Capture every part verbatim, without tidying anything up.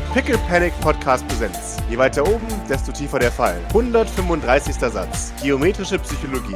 Pickle Panic Podcast Präsenz. Je weiter oben, desto tiefer der Fall. hundertfünfunddreißigster Satz. Geometrische Psychologie.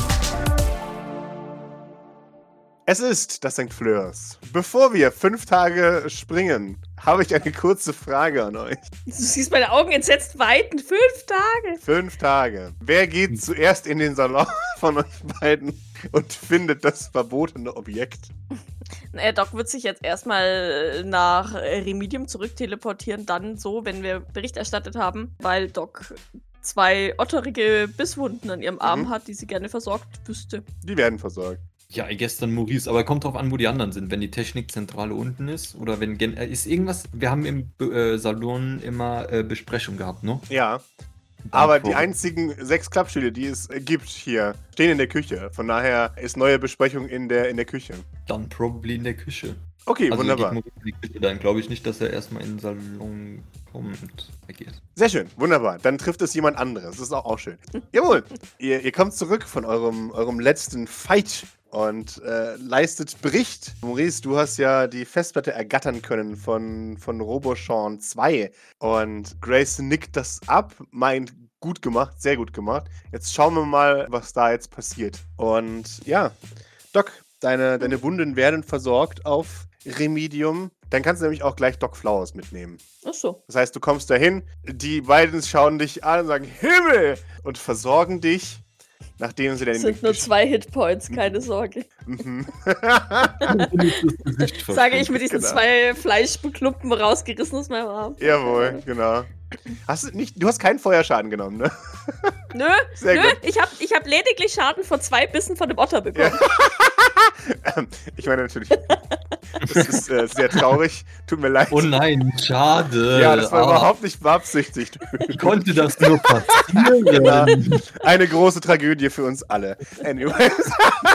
Es ist das Sankt Fleurs. Bevor wir fünf Tage springen, habe ich eine kurze Frage an euch. Du siehst meine Augen entsetzt weiten. Fünf Tage. Fünf Tage. Wer geht zuerst in den Salon von euch beiden und findet das verbotene Objekt? Naja, Doc wird sich jetzt erstmal nach Remedium zurückteleportieren, dann so, wenn wir Bericht erstattet haben, weil Doc zwei otterige Bisswunden an ihrem Arm mhm. hat, die sie gerne versorgt wüsste. Die werden versorgt. Ja, gestern Maurice, aber kommt drauf an, wo die anderen sind. Wenn die Technikzentrale unten ist oder wenn gen- äh, ist irgendwas. Wir haben im äh, Salon immer äh, Besprechung gehabt, ne? Ja. Aber die einzigen sechs Klappstühle, die es äh, gibt hier, stehen in der Küche. Von daher ist neue Besprechung in der, in der Küche. Dann probably in der Küche. Okay, also wunderbar. In die Küche, dann glaube ich nicht, dass er erstmal in den Salon kommt. Sehr schön, wunderbar. Dann trifft es jemand anderes. Das ist auch, auch schön. Jawohl, ihr, ihr kommt zurück von eurem, eurem letzten Fight und äh, leistet Bericht. Maurice, du hast ja die Festplatte ergattern können von, von Robosean zwei. Und Grace nickt das ab, meint, gut gemacht, sehr gut gemacht. Jetzt schauen wir mal, was da jetzt passiert. Und ja, Doc, deine, deine Wunden werden versorgt auf Remedium. Dann kannst du nämlich auch gleich Doc Flowers mitnehmen. Ach so. Das heißt, du kommst dahin, die beiden schauen dich an und sagen, Himmel! Und versorgen dich. Nachdem sie dann. Es sind nur zwei Hitpoints, keine Sorge. Mhm. Sage ich mit diesen genau. zwei Fleischbeklumpen rausgerissen aus meinem Arm. Jawohl, genau. Hast du nicht, du hast keinen Feuerschaden genommen, ne? Nö, Sehr nö, gut. ich habe ich hab lediglich Schaden von zwei Bissen von dem Otter bekommen. Ja. ähm, ich meine natürlich, das ist äh, sehr traurig, tut mir leid. Oh nein, schade. Ja, das war ah, überhaupt nicht beabsichtigt. Wie konnte das nur passieren? Ja, eine große Tragödie für uns alle. Anyways.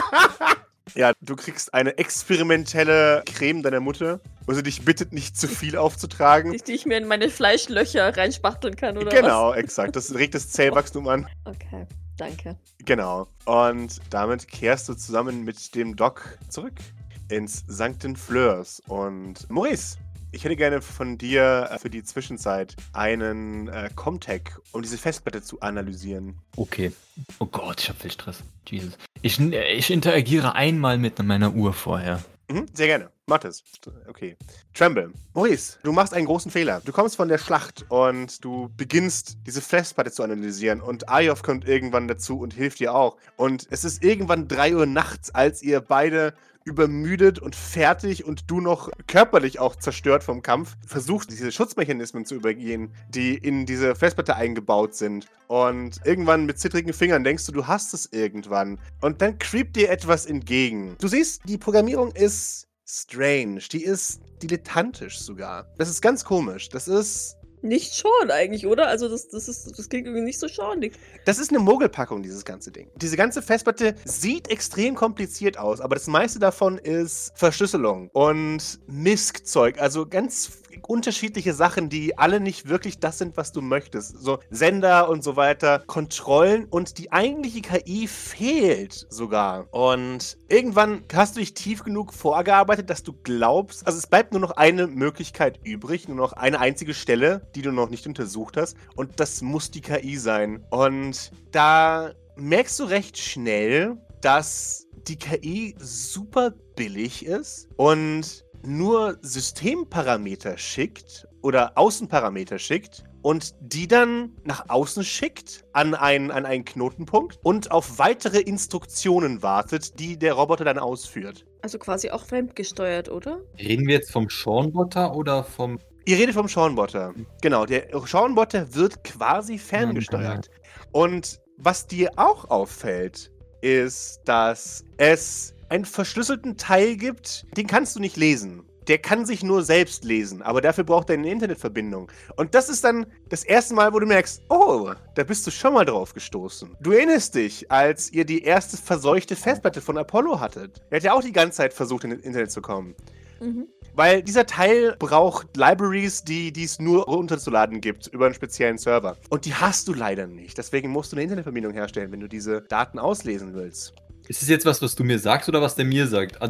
Ja, du kriegst eine experimentelle Creme deiner Mutter, wo sie dich bittet, nicht zu viel aufzutragen. Die, die ich mir in meine Fleischlöcher reinspachteln kann, oder Genau, was? exakt. Das regt das Zellwachstum an. Okay, danke. Genau. Und damit kehrst du zusammen mit dem Doc zurück ins Sankten Fleurs. Und Maurice, ich hätte gerne von dir für die Zwischenzeit einen äh, Comtech, um diese Festplatte zu analysieren. Okay. Oh Gott, ich hab viel Stress. Jesus. Ich, ich interagiere einmal mit meiner Uhr vorher. Mhm, sehr gerne. Mach das. Okay. Tremble. Maurice, du machst einen großen Fehler. Du kommst von der Schlacht und du beginnst, diese Festplatte zu analysieren. Und Ayov kommt irgendwann dazu und hilft dir auch. Und es ist irgendwann drei Uhr nachts, als ihr beide übermüdet und fertig und du noch körperlich auch zerstört vom Kampf, versuchst, diese Schutzmechanismen zu übergehen, die in diese Festplatte eingebaut sind. Und irgendwann mit zittrigen Fingern denkst du, du hast es irgendwann. Und dann creept dir etwas entgegen. Du siehst, die Programmierung ist strange. Die ist dilettantisch sogar. Das ist ganz komisch. Das ist... Nicht schon eigentlich, oder? Also das, das, ist, das klingt irgendwie nicht so schaurig. Das ist eine Mogelpackung, dieses ganze Ding. Diese ganze Festplatte sieht extrem kompliziert aus, aber das meiste davon ist Verschlüsselung und M I S C-Zeug. Also ganz unterschiedliche Sachen, die alle nicht wirklich das sind, was du möchtest. So Sender und so weiter, Kontrollen und die eigentliche K I fehlt sogar. Und irgendwann hast du dich tief genug vorgearbeitet, dass du glaubst, also es bleibt nur noch eine Möglichkeit übrig, nur noch eine einzige Stelle, die du noch nicht untersucht hast. Und das muss die K I sein. Und da merkst du recht schnell, dass die K I super billig ist und nur Systemparameter schickt oder Außenparameter schickt und die dann nach außen schickt an einen, an einen Knotenpunkt und auf weitere Instruktionen wartet, die der Roboter dann ausführt. Also quasi auch fremdgesteuert, oder? Reden wir jetzt vom Sean-Botter oder vom... Ihr redet vom Sean-Botter. Genau, der Sean-Botter wird quasi ferngesteuert. Und was dir auch auffällt, ist, dass es einen verschlüsselten Teil gibt, den kannst du nicht lesen. Der kann sich nur selbst lesen, aber dafür braucht er eine Internetverbindung. Und das ist dann das erste Mal, wo du merkst, oh, da bist du schon mal drauf gestoßen. Du erinnerst dich, als ihr die erste verseuchte Festplatte von Apollo hattet. Er hat ja auch die ganze Zeit versucht, in das Internet zu kommen. Mhm. Weil dieser Teil braucht Libraries, die es nur runterzuladen gibt, über einen speziellen Server. Und die hast du leider nicht. Deswegen musst du eine Internetverbindung herstellen, wenn du diese Daten auslesen willst. Ist es jetzt was, was du mir sagst oder was der mir sagt? Also,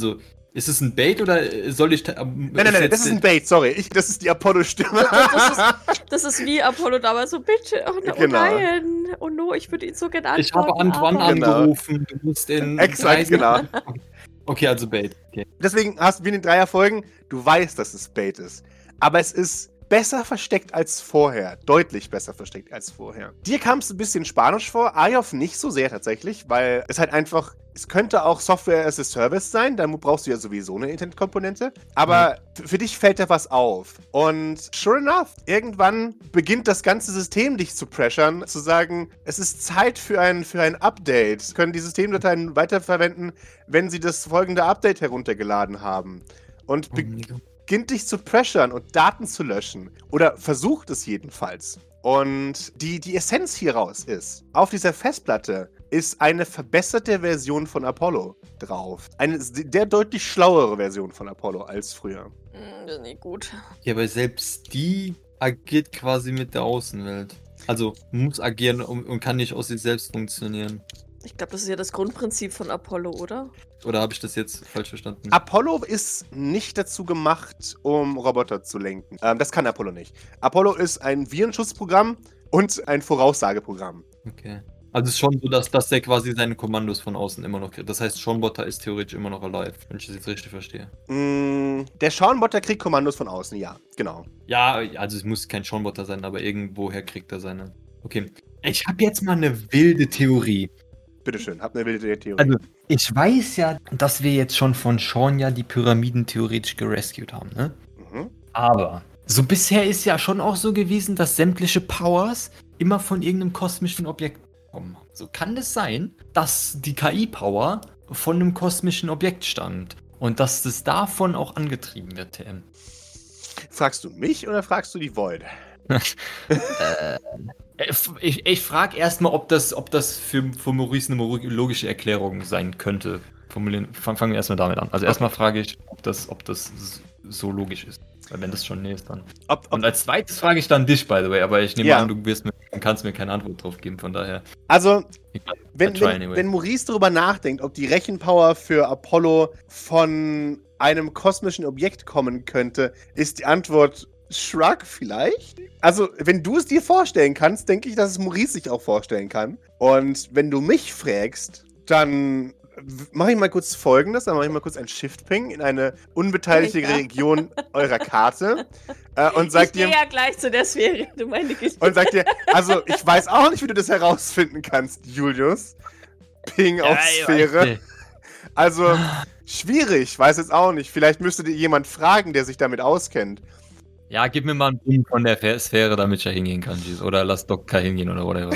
Ist es ein Bait oder soll ich... Ähm, nein, nein, nein, das ist ein Bait, sorry. Ich, das ist die Apollo-Stimme. Das ist, das ist wie Apollo damals so, bitte, oh, no, Genau. oh nein, oh no, ich würde ihn so gerne antworten. Ich habe Antoine aber- Genau. angerufen, du musst in... Exakt, genau. Okay, also Bait. Okay. Deswegen hast du wie in den Dreier-Folgen, du weißt, dass es Bait ist. Aber es ist besser versteckt als vorher. Deutlich besser versteckt als vorher. Dir kam es ein bisschen Spanisch vor, Ayov nicht so sehr tatsächlich, weil es halt einfach, es könnte auch Software as a Service sein, da brauchst du ja sowieso eine Internetkomponente. Aber mhm. für dich fällt da was auf. Und sure enough, irgendwann beginnt das ganze System dich zu pressern, zu sagen, es ist Zeit für ein, für ein Update. Sie können die Systemdateien weiterverwenden, wenn sie das folgende Update heruntergeladen haben. Und be- beginnt dich zu pressern und Daten zu löschen. Oder versucht es jedenfalls. Und die, die Essenz hieraus ist, auf dieser Festplatte ist eine verbesserte Version von Apollo drauf. Eine der deutlich schlauere Version von Apollo als früher. Das ist nicht gut. Ja, aber selbst die agiert quasi mit der Außenwelt. Also muss agieren und, und kann nicht aus sich selbst funktionieren. Ich glaube, das ist ja das Grundprinzip von Apollo, oder? Oder habe ich das jetzt falsch verstanden? Apollo ist nicht dazu gemacht, um Roboter zu lenken. Ähm, das kann Apollo nicht. Apollo ist ein Virenschutzprogramm und ein Voraussageprogramm. Okay. Also es ist schon so, dass, dass der quasi seine Kommandos von außen immer noch kriegt. Das heißt, Seanbotter ist theoretisch immer noch alive, wenn ich das jetzt richtig verstehe. Mm, der Seanbotter kriegt Kommandos von außen, ja, genau. Ja, also es muss kein Seanbotter sein, aber irgendwoher kriegt er seine. Okay. Ich habe jetzt mal eine wilde Theorie. Bitteschön, hab eine wilde Theorie. Also, ich weiß ja, dass wir jetzt schon von Sean ja die Pyramiden theoretisch gerescued haben, ne? Mhm. Aber so bisher ist ja schon auch so gewesen, dass sämtliche Powers immer von irgendeinem kosmischen Objekt kommen. So kann es sein, dass die K I-Power von einem kosmischen Objekt stammt und dass das davon auch angetrieben wird, T M. Fragst du mich oder fragst du die Void? äh, ich ich frage erstmal, ob das, ob das für, für Maurice eine logische Erklärung sein könnte. Formulieren, fangen wir erstmal damit an. Also erstmal frage ich, ob das, ob das so logisch ist. Weil wenn das schon nee ist, dann. Ob, ob, Und als zweites frage ich dann dich, by the way, aber ich nehme Ja. an, du wirst mir, kannst mir keine Antwort drauf geben, von daher. also, Ich, wenn, I try wenn, anyway. wenn Maurice darüber nachdenkt, ob die Rechenpower für Apollo von einem kosmischen Objekt kommen könnte, ist die Antwort Shrug vielleicht? Also, wenn du es dir vorstellen kannst, denke ich, dass es Maurice sich auch vorstellen kann. Und wenn du mich fragst, dann mache ich mal kurz Folgendes, dann mache ich mal kurz ein Shift-Ping in eine unbeteiligte Ja. Region eurer Karte äh, und sag ich gehe dir... ja gleich zu der Sphäre, du meine Geschichte. Und sagt dir, also ich weiß auch nicht, wie du das herausfinden kannst, Julius. Ping auf ich Sphäre. weiß nicht. Also, schwierig, weiß jetzt auch nicht. Vielleicht müsste dir jemand fragen, der sich damit auskennt. Ja, gib mir mal einen Punkt von der Fe- Sphäre, damit ich da hingehen kann, Jesus. Oder lass Doc K hingehen oder whatever.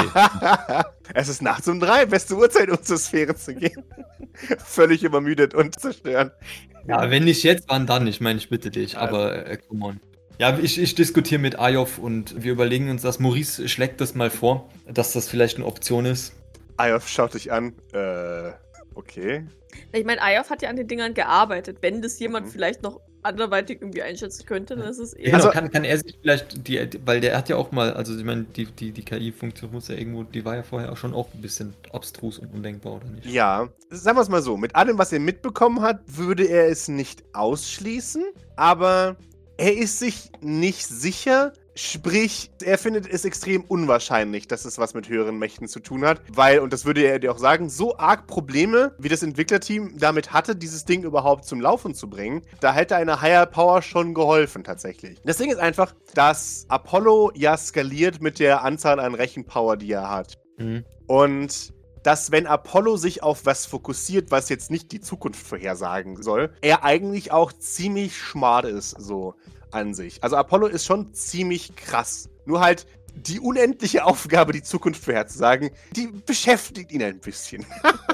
Okay. Es ist nachts um drei, beste Uhrzeit, um zur Sphäre zu gehen. Völlig übermüdet und zerstört. Ja, wenn nicht jetzt, wann dann? Ich meine, ich bitte dich, aber äh, come on. Ja, ich, ich diskutiere mit Ayov und wir überlegen uns das. Maurice schlägt das mal vor, dass das vielleicht eine Option ist. Ayov schaut dich an. Äh, okay. Ich meine, Ayov hat ja an den Dingern gearbeitet. Wenn das jemand Mhm. vielleicht noch anderweitig irgendwie einschätzen könnte, dann ist es eher. Genau, Also- kann, kann er sich vielleicht, die, weil der hat ja auch mal, also ich meine, die, die, die K I-Funktion muss ja irgendwo, die war ja vorher auch schon auch ein bisschen abstrus und undenkbar, oder nicht? Ja, sagen wir es mal so. Mit allem, was er mitbekommen hat, würde er es nicht ausschließen. Aber er ist sich nicht sicher. Sprich, er findet es extrem unwahrscheinlich, dass es was mit höheren Mächten zu tun hat. Weil, und das würde er dir auch sagen, so arg Probleme, wie das Entwicklerteam damit hatte, dieses Ding überhaupt zum Laufen zu bringen, da hätte eine Higher Power schon geholfen, tatsächlich. Das Ding ist einfach, dass Apollo ja skaliert mit der Anzahl an Rechenpower, die er hat. Mhm. Und dass, wenn Apollo sich auf was fokussiert, was jetzt nicht die Zukunft vorhersagen soll, er eigentlich auch ziemlich smart ist, so an sich. Also Apollo ist schon ziemlich krass. Nur halt die unendliche Aufgabe, die Zukunft vorherzusagen, die beschäftigt ihn ein bisschen.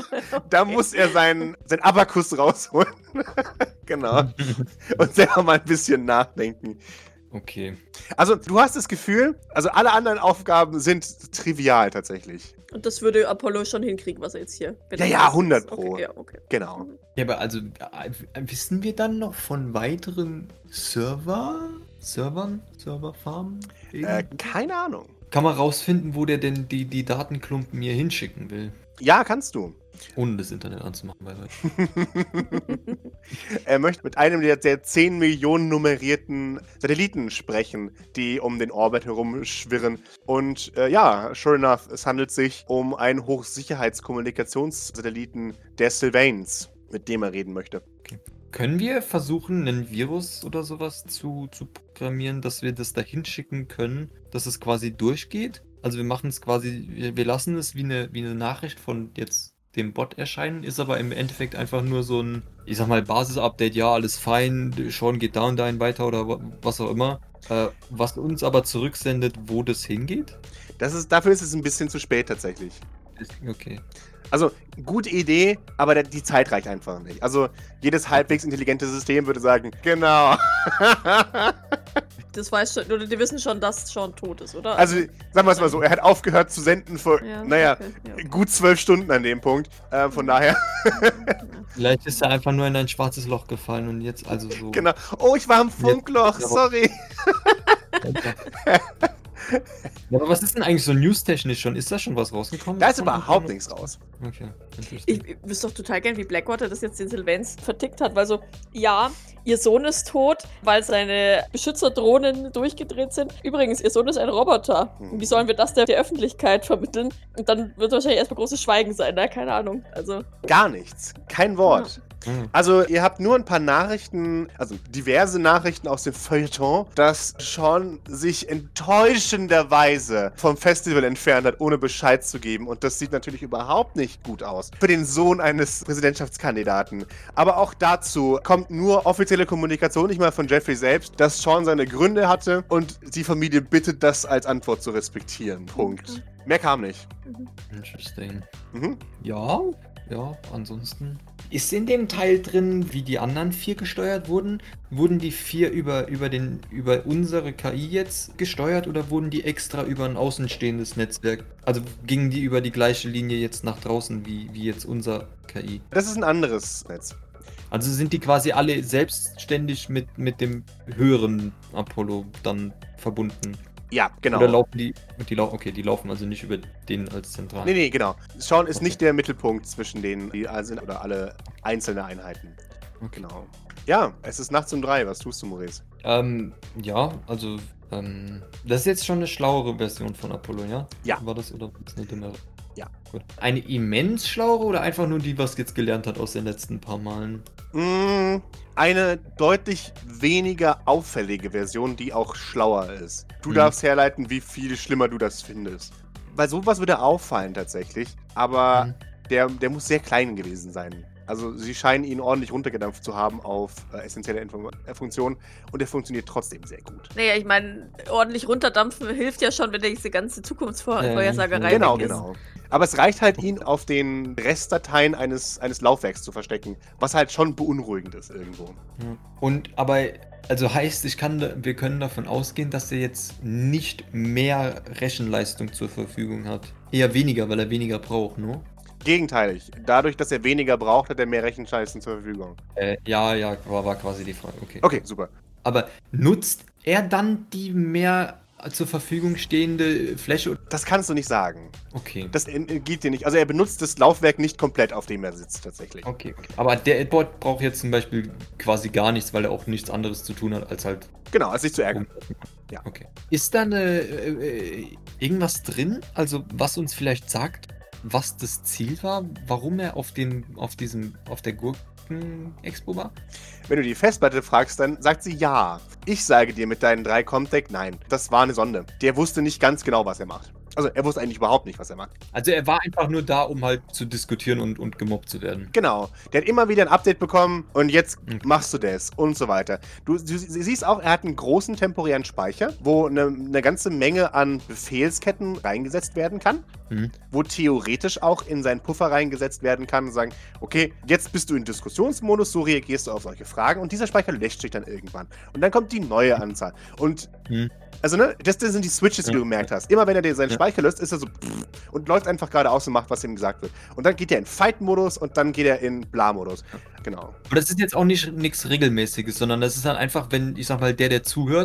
Da muss er seinen, seinen Abakus rausholen. Genau. Und selber mal ein bisschen nachdenken. Okay. Also, du hast das Gefühl, also alle anderen Aufgaben sind trivial tatsächlich. Und das würde Apollo schon hinkriegen, was er jetzt hier. wenn Ja, er ja, das ist. hundert Pro. Okay, ja, okay. Genau. Ja, aber also, äh, wissen wir dann noch von weiteren Server, Servern, Serverfarmen? Äh, keine Ahnung. Kann man rausfinden, wo der denn die, die Datenklumpen mir hinschicken will? Ja, kannst du. Ohne das Internet anzumachen, bei euch. Er möchte mit einem der, der zehn Millionen nummerierten Satelliten sprechen, die um den Orbit herumschwirren. Und äh, ja, sure enough, es handelt sich um einen Hochsicherheitskommunikationssatelliten der Sylvains, mit dem er reden möchte. Okay. Können wir versuchen, einen Virus oder sowas zu, zu programmieren, dass wir das da hinschicken können, dass es quasi durchgeht? Also wir machen es quasi, wir, wir lassen es wie eine, wie eine Nachricht von jetzt dem Bot erscheinen, ist aber im Endeffekt einfach nur so ein, ich sag mal, Basis-Update, ja, alles fein, Sean geht da und dahin weiter oder was auch immer, äh, was uns aber zurücksendet, wo das hingeht? Das ist, dafür ist es ein bisschen zu spät tatsächlich. Okay. Also, gute Idee, aber der, die Zeit reicht einfach nicht. Also, jedes halbwegs intelligente System würde sagen, genau. Das weiß schon, oder die wissen schon, dass Sean tot ist, oder? Also, sagen wir es mal so, er hat aufgehört zu senden vor, Ja, naja, okay, ja, okay. gut zwölf Stunden an dem Punkt. Äh, von daher, Vielleicht ist er einfach nur in ein schwarzes Loch gefallen und jetzt also so. genau. Oh, ich war im Funkloch, sorry. Ja, aber was ist denn eigentlich so newstechnisch schon? Ist da schon was rausgekommen? Da ist überhaupt nichts raus. Okay, Ich, ich wüsste doch total gern, wie Blackwater das jetzt den Sylvains vertickt hat, weil so, ja, ihr Sohn ist tot, weil seine Beschützerdrohnen durchgedreht sind. Übrigens, ihr Sohn ist ein Roboter. Hm. Wie sollen wir das der, der Öffentlichkeit vermitteln? Und dann wird wahrscheinlich erstmal großes Schweigen sein, ne? Keine Ahnung. Also. Gar nichts. Kein Wort. Mhm. Also, ihr habt nur ein paar Nachrichten, also diverse Nachrichten aus dem Feuilleton, dass Sean sich enttäuschenderweise vom Festival entfernt hat, ohne Bescheid zu geben. Und das sieht natürlich überhaupt nicht gut aus für den Sohn eines Präsidentschaftskandidaten. Aber auch dazu kommt nur offizielle Kommunikation, nicht mal von Jeffrey selbst, dass Sean seine Gründe hatte und die Familie bittet, das als Antwort zu respektieren. Punkt. Okay. Mehr kam nicht. Interesting. Mhm. Ja, ja, ansonsten. Ist in dem Teil drin, wie die anderen vier gesteuert wurden? Wurden die vier über, über, den, über unsere K I jetzt gesteuert oder wurden die extra über ein außenstehendes Netzwerk? Also gingen die über die gleiche Linie jetzt nach draußen wie, wie jetzt unser K I? Das ist ein anderes Netz. Also sind die quasi alle selbstständig mit, mit dem höheren Apollo dann verbunden? Ja, genau. Oder laufen die, die lau okay, die laufen also nicht über den als zentral. Nee, nee, genau. Sean ist Okay. nicht der Mittelpunkt zwischen denen, die alle sind oder alle einzelne Einheiten. Okay. Genau. Ja, es ist nachts um drei. Was tust du, Maurice? Ähm, ja, also, ähm, das ist jetzt schon eine schlauere Version von Apollo, ja? Ja. War das oder war das eine dümmere? Ja. Gut. Eine immens schlauere oder einfach nur die, was jetzt gelernt hat aus den letzten paar Malen? Mm, eine deutlich weniger auffällige Version, die auch schlauer ist. Du Mhm. darfst herleiten, wie viel schlimmer du das findest. Weil sowas würde auffallen tatsächlich, aber Mhm. der, der muss sehr klein gewesen sein. Also sie scheinen ihn ordentlich runtergedampft zu haben auf äh, essentielle Inform äh, Funktionen und er funktioniert trotzdem sehr gut. Naja, ich meine, ordentlich runterdampfen hilft ja schon, wenn diese ganze Zukunftsvorhersagerei Genau, weg ist. genau. Aber es reicht halt, ihn auf den Restdateien eines, eines Laufwerks zu verstecken, was halt schon beunruhigend ist irgendwo. Ja. Und, aber, also heißt, ich kann, da- wir können davon ausgehen, dass er jetzt nicht mehr Rechenleistung zur Verfügung hat. Eher weniger, weil er weniger braucht, ne? Gegenteilig. Dadurch, dass er weniger braucht, hat er mehr Rechenscheißen zur Verfügung. Äh, ja, ja, war, war quasi die Frage, okay. Okay, super. Aber nutzt er dann die mehr zur Verfügung stehende Fläche? Das kannst du nicht sagen. Okay. Das äh, geht dir nicht. Also er benutzt das Laufwerk nicht komplett, auf dem er sitzt tatsächlich. Okay, okay. Aber der Bot braucht jetzt zum Beispiel quasi gar nichts, weil er auch nichts anderes zu tun hat, als halt. Genau, als sich zu ärgern. Ja. Okay. Ist da eine, äh, irgendwas drin, also was uns vielleicht sagt, was das Ziel war, warum er auf den, auf diesem, auf der Gurken-Expo war? Wenn du die Festplatte fragst, dann sagt sie ja. Ich sage dir mit deinen drei Comtech, nein. Das war eine Sonde. Der wusste nicht ganz genau, was er macht. Also er wusste eigentlich überhaupt nicht, was er macht. Also er war einfach nur da, um halt zu diskutieren und, und gemobbt zu werden. Genau. Der hat immer wieder ein Update bekommen und jetzt Okay. machst du das und so weiter. Du, du siehst auch, er hat einen großen temporären Speicher, wo eine, eine ganze Menge an Befehlsketten reingesetzt werden kann, Mhm. wo theoretisch auch in seinen Puffer reingesetzt werden kann und sagen, okay, jetzt bist du in Diskussionsmodus, so reagierst du auf solche Fragen und dieser Speicher löscht sich dann irgendwann. Und dann kommt die neue Anzahl. Und Mhm. also, ne, das, das sind die Switches, die Ja. du gemerkt hast. Immer wenn er dir seinen Ja. Speicher löst, ist er so pff, und läuft einfach geradeaus und macht, was ihm gesagt wird. Und dann geht er in Fight-Modus und dann geht er in Bla-Modus. Genau. Aber das ist jetzt auch nicht nichts Regelmäßiges, sondern das ist dann einfach, wenn, ich sag mal, der, der zuhört,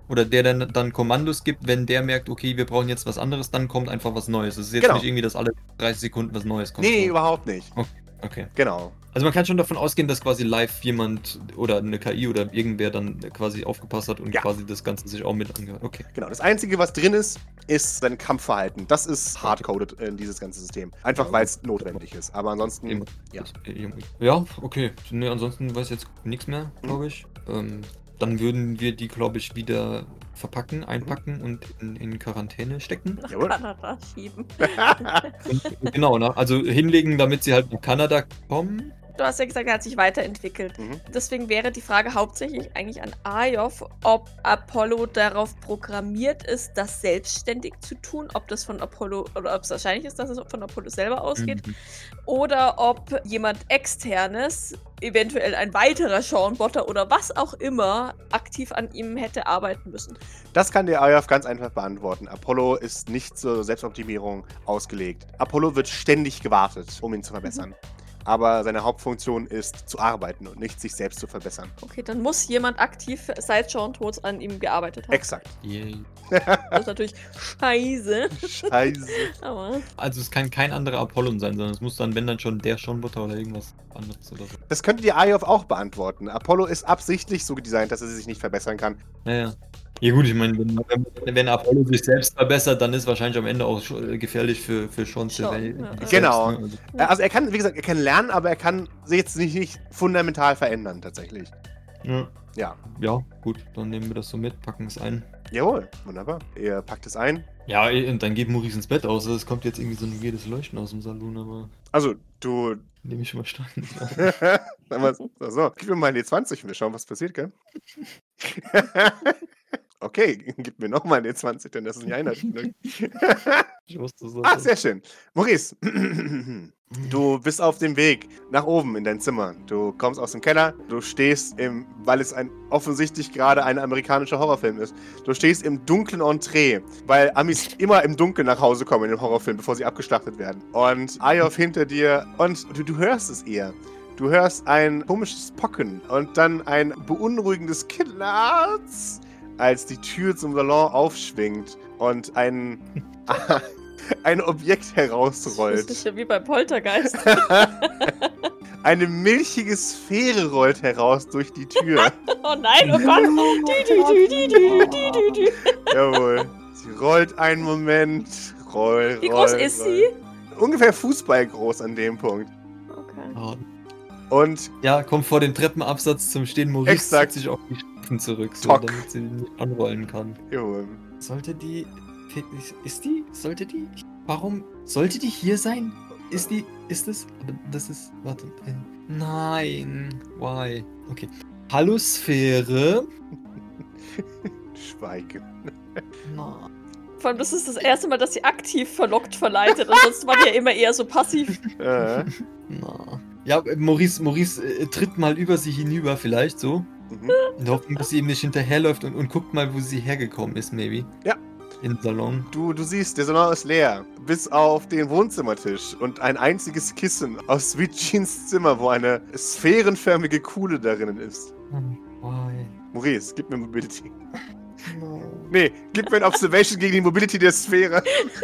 oder der dann, dann Kommandos gibt, wenn der merkt, okay, wir brauchen jetzt was anderes, dann kommt einfach was Neues. Es ist jetzt Genau. nicht irgendwie, dass alle dreißig Sekunden was Neues kommt. Nee, nee, so. überhaupt nicht. Okay. Okay. Genau. Also man kann schon davon ausgehen, dass quasi live jemand oder eine K I oder irgendwer dann quasi aufgepasst hat und Ja. quasi das Ganze sich auch mit angehört. Okay. Genau. Das Einzige, was drin ist, ist sein Kampfverhalten. Das ist hardcoded in dieses ganze System. Einfach weil es notwendig ist. Aber ansonsten, Eben. ja. Ja, okay. Nee, ansonsten weiß ich jetzt nichts mehr, glaube ich. Ähm, dann würden wir die, glaube ich, wieder verpacken, einpacken und in, in Quarantäne stecken. Nach Jawohl. Kanada schieben. Und, genau, ne? Also hinlegen, damit sie halt nach Kanada kommen. Du hast ja gesagt, er hat sich weiterentwickelt. Mhm. Deswegen wäre die Frage hauptsächlich eigentlich an Ayov, ob Apollo darauf programmiert ist, das selbstständig zu tun, ob das von Apollo, oder ob es wahrscheinlich ist, dass es von Apollo selber ausgeht, Mhm. oder ob jemand Externes, eventuell ein weiterer Sean-Botter oder was auch immer, aktiv an ihm hätte arbeiten müssen. Das kann der Ayov ganz einfach beantworten. Apollo ist nicht zur Selbstoptimierung ausgelegt. Apollo wird ständig gewartet, um ihn zu verbessern. Aber seine Hauptfunktion ist, zu arbeiten und nicht sich selbst zu verbessern. Okay, dann muss jemand aktiv seit Sean tot an ihm gearbeitet haben. Exakt. Yay. Das ist natürlich scheiße. Scheiße. Aber Also es kann kein anderer Apollon sein, sondern es muss dann, wenn dann schon der Sean-Butter oder irgendwas anderes oder so. Das könnte die Ayov auch beantworten. Apollo ist absichtlich so designt, dass er sich nicht verbessern kann. Naja. Ja gut, ich meine, wenn, wenn, wenn Apollo sich selbst verbessert, dann ist wahrscheinlich am Ende auch sch- gefährlich für, für Sean Sean, Sylvie ja. selbst, Genau. ne? Also, Äh, Also er kann, wie gesagt, er kann lernen, aber er kann sich jetzt nicht, nicht fundamental verändern, tatsächlich. ja. Ja. ja, gut, dann nehmen wir das so mit, packen es ein. Jawohl, wunderbar. Ihr packt es ein. Ja, und dann geht Maurice ins Bett aus. Es kommt jetzt irgendwie so ein weirdes Leuchten aus dem Salon, aber Also, du. nehme ich mal stand. Sagen wir so, so, gib mir mal eine zwanzig und wir schauen, was passiert, gell? Okay, gib mir nochmal eine zwanzig, denn das ist nicht Einheitsstück. Ich wusste so. Ah, sehr schön. Maurice, du bist auf dem Weg nach oben in dein Zimmer. Du kommst aus dem Keller, du stehst im, weil es ein offensichtlich gerade ein amerikanischer Horrorfilm ist, du stehst im dunklen Entree, weil Amis immer im Dunkeln nach Hause kommen in dem Horrorfilm, bevor sie abgeschlachtet werden. Und Ayov hinter dir und du, du hörst es eher. Du hörst ein komisches Pocken und dann ein beunruhigendes Knarz, als die Tür zum Salon aufschwingt und ein, ein Objekt herausrollt. das ist ja wie bei Poltergeist. Eine milchige Sphäre rollt heraus durch die Tür. Oh nein, oh Gott. Dü, dü, dü, dü, dü, dü, dü, dü. Jawohl. Sie rollt einen Moment. Roll, Wie roll, groß ist roll. sie? Ungefähr fußballgroß an dem Punkt. Okay. Ah, Und ja, kommt vor dem Treppenabsatz zum Stehen. Maurice Exakt. zieht sich auf die Stufen zurück, so, Tock. damit sie nicht anrollen kann. jawohl. Sollte die... Ist die? Sollte die? Warum? Sollte die hier sein? Ist die... Ist es? Aber das ist... Warte. äh, Nein. Why? Okay. Hallo Sphäre. Schweige. Na. Vor allem, das ist das erste Mal, dass sie aktiv verlockt verleitet. Ansonsten war die ja immer eher so passiv. Äh, Na. Ja, Maurice, Maurice äh, tritt mal über sie hinüber vielleicht so. mhm. In der Hoffnung, dass sie ihm nicht hinterherläuft und, und guckt mal, wo sie hergekommen ist, maybe. Ja. Im Salon. Du, du siehst, der Salon ist leer. Bis auf den Wohnzimmertisch und ein einziges Kissen aus Sweet Jeans Zimmer, wo eine sphärenförmige Kuhle darin ist. Why? Maurice, gib mir Mobility. No. Nee, gib mir ein Observation gegen die Mobility der Sphäre.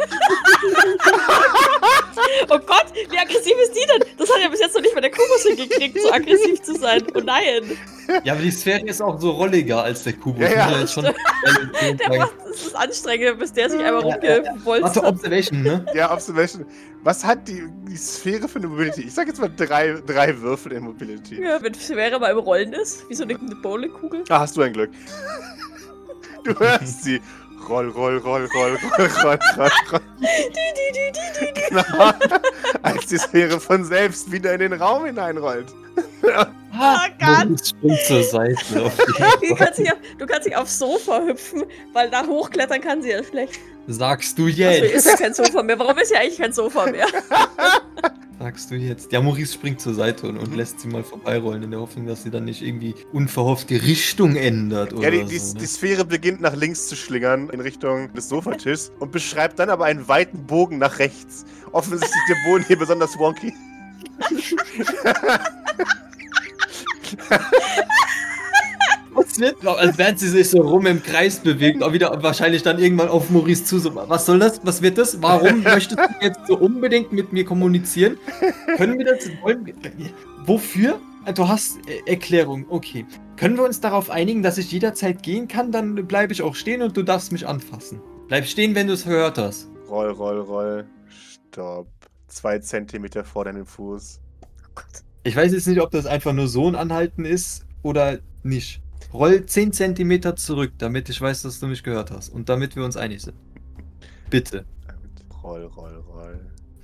Oh Gott, wie aggressiv ist die denn? Das hat ja bis jetzt noch nicht mal der Kubus hingekriegt, so aggressiv zu sein. Oh nein. Ja, aber die Sphäre ist auch so rolliger als der Kubus. Ja, ja. Ne? Ist schon Der macht, das ist anstrengend, bis der sich einmal rumgewolzt Warte, hat. Observation, ne? Ja, Observation. Was hat die, die Sphäre für eine Mobility? Ich sag jetzt mal drei, drei Würfel in Mobility. Ja, wenn Sphäre mal im Rollen ist, wie so eine, eine Bowlingkugel. Ah, hast du ein Glück. Du hörst sie. Roll, roll, roll, roll, roll, roll, roll, roll. Die, die, die, die, die, die. Genau. Als die Sphäre von selbst wieder in den Raum hineinrollt. Ah, Gott. Moritz springt zur Seite. Auf jeden Du Fall. kannst, nicht auf, du kannst nicht aufs Sofa hüpfen, weil da hochklettern kann sie ja schlecht. Sagst du Achso, jetzt? ist ja kein Sofa mehr. Warum ist ja eigentlich kein Sofa mehr? Sagst du jetzt? Ja, Maurice springt zur Seite und, und Mhm. lässt sie mal vorbeirollen, in der Hoffnung, dass sie dann nicht irgendwie unverhofft die Richtung ändert oder Ja, die, die, so. Ne? die Sphäre beginnt nach links zu schlingern in Richtung des Sofatischs und beschreibt dann aber einen weiten Bogen nach rechts. Offensichtlich ist der Boden hier besonders wonky. Was es wird, als während sie sich so rum im Kreis bewegt, auch wieder wahrscheinlich dann irgendwann auf Maurice zu. So, was soll das? Was wird das? Warum möchtest du jetzt so unbedingt mit mir kommunizieren? Können wir das? Wollen wir, wofür? Du hast äh, Erklärung. Okay. Können wir uns darauf einigen, dass ich jederzeit gehen kann? Dann bleibe ich auch stehen und du darfst mich anfassen. Bleib stehen, wenn du es gehört hast. Roll, roll, roll. Stopp. Zwei Zentimeter vor deinem Fuß. Oh Gott. Ich weiß jetzt nicht, ob das einfach nur so ein Anhalten ist oder nicht. Roll zehn Zentimeter zurück, damit ich weiß, dass du mich gehört hast. Und damit wir uns einig sind. Bitte. Roll, roll, roll.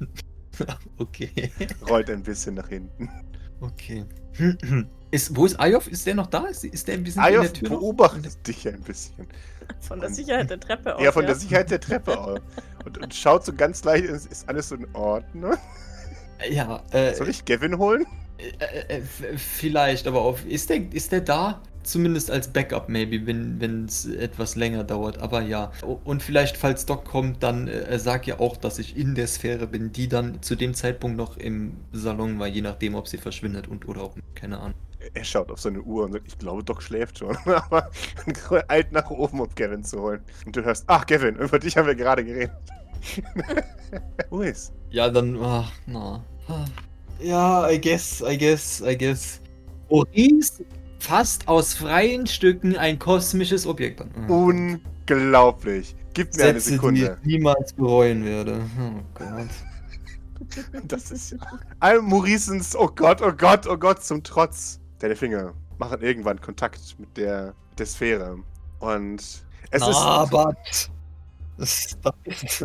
Okay. Rollt ein bisschen nach hinten. Okay. Ist, wo ist Ayov? Ist der noch da? Ist, ist der ein bisschen in Ayov der Tür noch? beobachtet dich ein bisschen. Von der Sicherheit der Treppe aus. Ja, von der Sicherheit der Treppe aus. Und, und schaut so ganz leicht, ist, ist alles so in Ordnung? Ja, äh, Soll ich Gavin holen? äh, äh, vielleicht, aber auf, ist der, ist der da? Zumindest als Backup, maybe, wenn es etwas länger dauert, aber ja. Und vielleicht, falls Doc kommt, dann äh, sag ja auch, dass ich in der Sphäre bin, die dann zu dem Zeitpunkt noch im Salon war, je nachdem, ob sie verschwindet und oder auch, keine Ahnung. Er schaut auf seine Uhr und sagt, ich glaube, Doc schläft schon. Aber eilt nach oben, um Gavin zu holen. Und du hörst, ach Gavin, über dich haben wir gerade geredet. Wo ist? Ja, dann, ach, na. Ja, I guess, I guess, I guess. Maurice fasst aus freien Stücken ein kosmisches Objekt an. Unglaublich. Gib mir eine Sätze, Sekunde. die ich niemals bereuen werde. Oh Gott. Das ist ja. All Mauricens, oh Gott, oh Gott, oh Gott, zum Trotz. Deine Finger machen irgendwann Kontakt mit der, der Sphäre. Und es Na, ist. aber. Das ist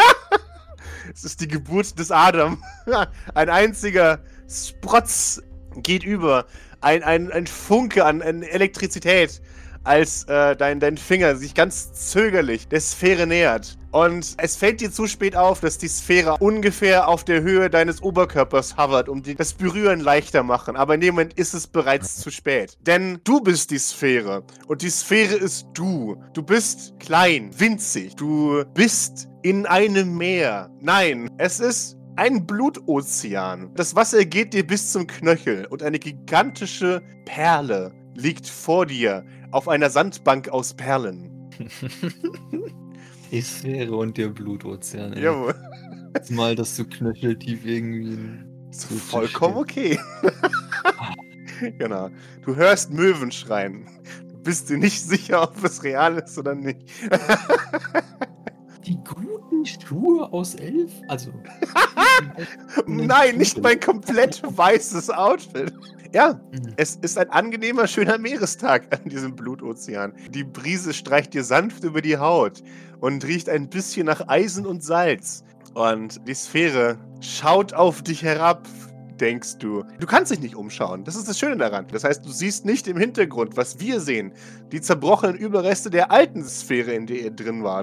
Es ist die Geburt des Adam. Ein einziger Sprotz geht über. Ein, ein, ein Funke an, an Elektrizität, als äh, dein, dein Finger sich ganz zögerlich der Sphäre nähert. Und es fällt dir zu spät auf, dass die Sphäre ungefähr auf der Höhe deines Oberkörpers hovert, um dir das Berühren leichter machen. Aber in dem Moment ist es bereits zu spät. Denn du bist die Sphäre. Und die Sphäre ist du. Du bist klein, winzig. Du bist in einem Meer. Nein, es ist ein Blutozean. Das Wasser geht dir bis zum Knöchel und eine gigantische Perle liegt vor dir auf einer Sandbank aus Perlen. die Sphäre und der Blutozean. ey. Jawohl. Mal, dass du knöcheltief irgendwie. Ist So vollkommen verstehe. okay. Genau. Du hörst Möwen schreien. Du bist dir nicht sicher, ob es real ist oder nicht. Die guten Schuhe aus Elf? Also. Nein, nicht mein komplett weißes Outfit. Ja, Mhm. es ist ein angenehmer, schöner Meerestag an diesem Blutozean. Die Brise streicht dir sanft über die Haut und riecht ein bisschen nach Eisen und Salz. Und die Sphäre schaut auf dich herab, denkst du. Du kannst dich nicht umschauen. Das ist das Schöne daran. Das heißt, du siehst nicht im Hintergrund, was wir sehen. Die zerbrochenen Überreste der alten Sphäre, in der ihr drin wart.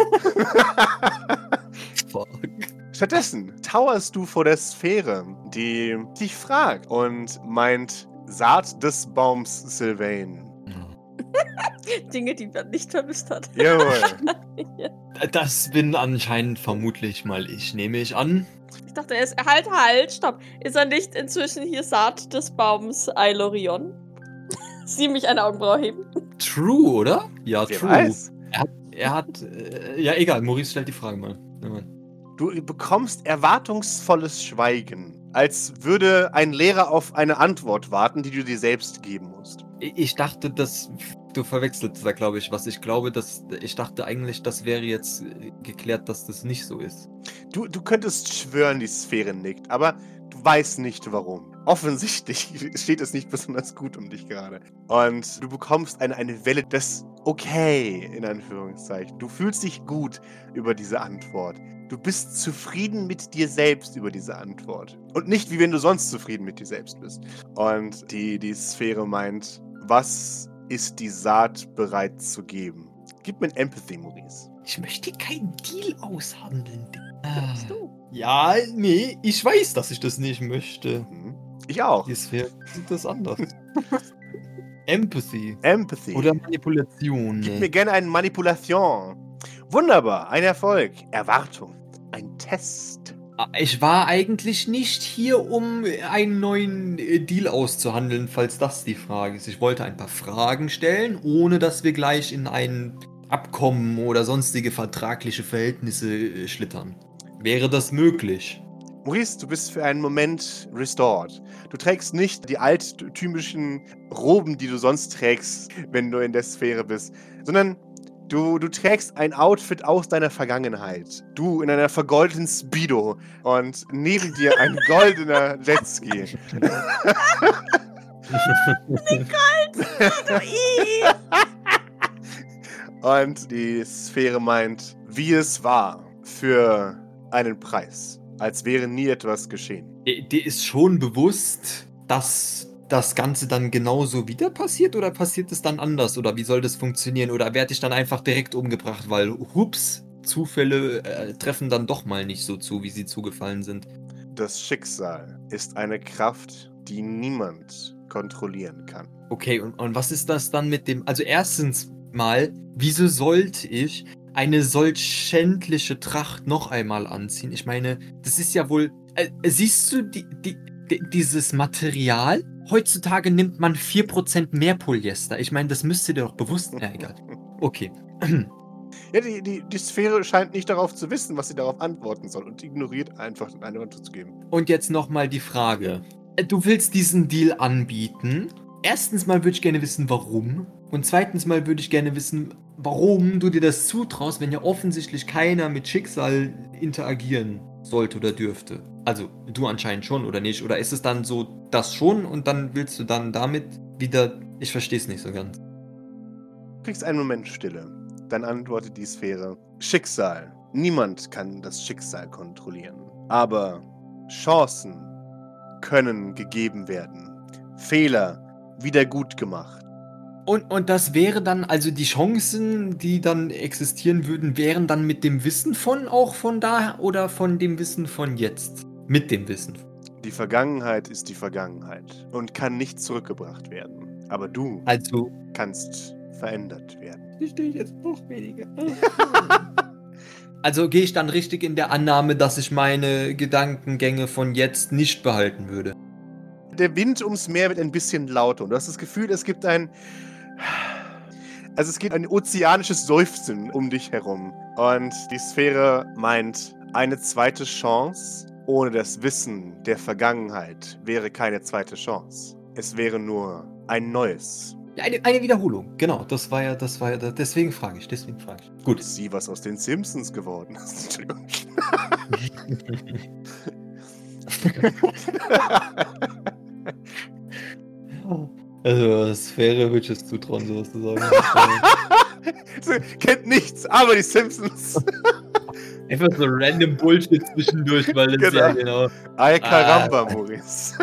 Fuck. Stattdessen towerst du vor der Sphäre, die dich fragt und meint Saat des Baums Sylvain. Dinge, die man nicht vermisst hat. Jawohl. Das bin anscheinend vermutlich mal ich, nehme ich an. Ich dachte, er ist. Halt, halt, stopp. Ist er nicht inzwischen hier Saat des Baums Eilorion? Sieh mich eine Augenbraue heben. True, oder? Ja, Wer true. weiß. Er hat. Äh, ja, egal, Maurice stellt die Frage mal. Ja, Du bekommst erwartungsvolles Schweigen, als würde ein Lehrer auf eine Antwort warten, die du dir selbst geben musst. Ich dachte, dass. Du verwechselst da, glaube ich, was ich glaube, dass. Ich dachte eigentlich, das wäre jetzt geklärt, dass das nicht so ist. Du, du könntest schwören, die Sphäre nickt, aber du weißt nicht warum. Offensichtlich steht es nicht besonders gut um dich gerade. Und du bekommst eine, eine Welle des Okay, in Anführungszeichen. Du fühlst dich gut über diese Antwort. Du bist zufrieden mit dir selbst über diese Antwort. Und nicht, wie wenn du sonst zufrieden mit dir selbst bist. Und die, die Sphäre meint, was ist die Saat bereit zu geben? Gib mir ein Empathy, Maurice. Ich möchte keinen Deal aushandeln. Bist du? Ja, nee, ich weiß, dass ich das nicht möchte. Hm? Ich auch. Die Sphäre sieht das anders. Empathy. Empathy. Oder Manipulation. Gib mir gerne eine Manipulation. Wunderbar, ein Erfolg. Erwartung. Ein Test. Ich war eigentlich nicht hier, um einen neuen äh, Deal auszuhandeln, falls das die Frage ist. Ich wollte ein paar Fragen stellen, ohne dass wir gleich in ein Abkommen oder sonstige vertragliche Verhältnisse äh, schlittern. Wäre das möglich? Maurice, du bist für einen Moment restored. Du trägst nicht die alttypischen Roben, die du sonst trägst, wenn du in der Sphäre bist, sondern du, du trägst ein Outfit aus deiner Vergangenheit. Du in einer vergoldeten Speedo und neben dir ein goldener Jetski. Und die Sphäre meint, wie es war, für einen Preis. Als wäre nie etwas geschehen. Dir ist schon bewusst, dass das Ganze dann genauso wieder passiert oder passiert es dann anders? Oder wie soll das funktionieren? Oder werde ich dann einfach direkt umgebracht, weil, hups, Zufälle äh, treffen dann doch mal nicht so zu, wie sie zugefallen sind? Das Schicksal ist eine Kraft, die niemand kontrollieren kann. Okay, und, und was ist das dann mit dem... Also erstens mal, wieso sollte ich eine solch schändliche Tracht noch einmal anziehen? Ich meine, das ist ja wohl... Äh, siehst du die, die, die, dieses Material? Heutzutage nimmt man vier Prozent mehr Polyester. Ich meine, das müsste dir doch bewusst... Ja, egal. Okay. Ja, die, die, die Sphäre scheint nicht darauf zu wissen, was sie darauf antworten soll und ignoriert einfach, eine Antwort zu geben. Und jetzt nochmal die Frage. Du willst diesen Deal anbieten. Erstens mal würde ich gerne wissen, warum. Und zweitens mal würde ich gerne wissen, warum du dir das zutraust, wenn ja offensichtlich keiner mit Schicksal interagieren sollte oder dürfte. Also, du anscheinend schon, oder nicht? Oder ist es dann so, das schon und dann willst du dann damit wieder... Ich verstehe es nicht so ganz. Du kriegst einen Moment Stille. Dann antwortet die Sphäre. Schicksal. Niemand kann das Schicksal kontrollieren. Aber Chancen können gegeben werden. Fehler wieder gut gemacht. Und, und das wäre dann, also die Chancen, die dann existieren würden, wären dann mit dem Wissen von auch von da oder von dem Wissen von jetzt? Mit dem Wissen. Die Vergangenheit ist die Vergangenheit und kann nicht zurückgebracht werden. Aber du Also kannst verändert werden. verstehe ich jetzt noch weniger. Also gehe ich dann richtig in der Annahme, dass ich meine Gedankengänge von jetzt nicht behalten würde. Der Wind ums Meer wird ein bisschen lauter und du hast das Gefühl, es gibt ein... Also es gibt ein ozeanisches Seufzen um dich herum. Und die Sphäre meint, eine zweite Chance ohne das Wissen der Vergangenheit wäre keine zweite Chance. Es wäre nur ein neues. Eine, eine Wiederholung, genau. Das war ja, das war ja, deswegen frage ich, deswegen frage ich. Gut. Sieh, was aus den Simpsons geworden ist. Entschuldigung. Also, Sphäre würde ich es zutrauen, sowas zu sagen. Sie kennt nichts, aber die Simpsons. Einfach so random Bullshit zwischendurch, weil das Genau. ja genau. Ay caramba, Maurice.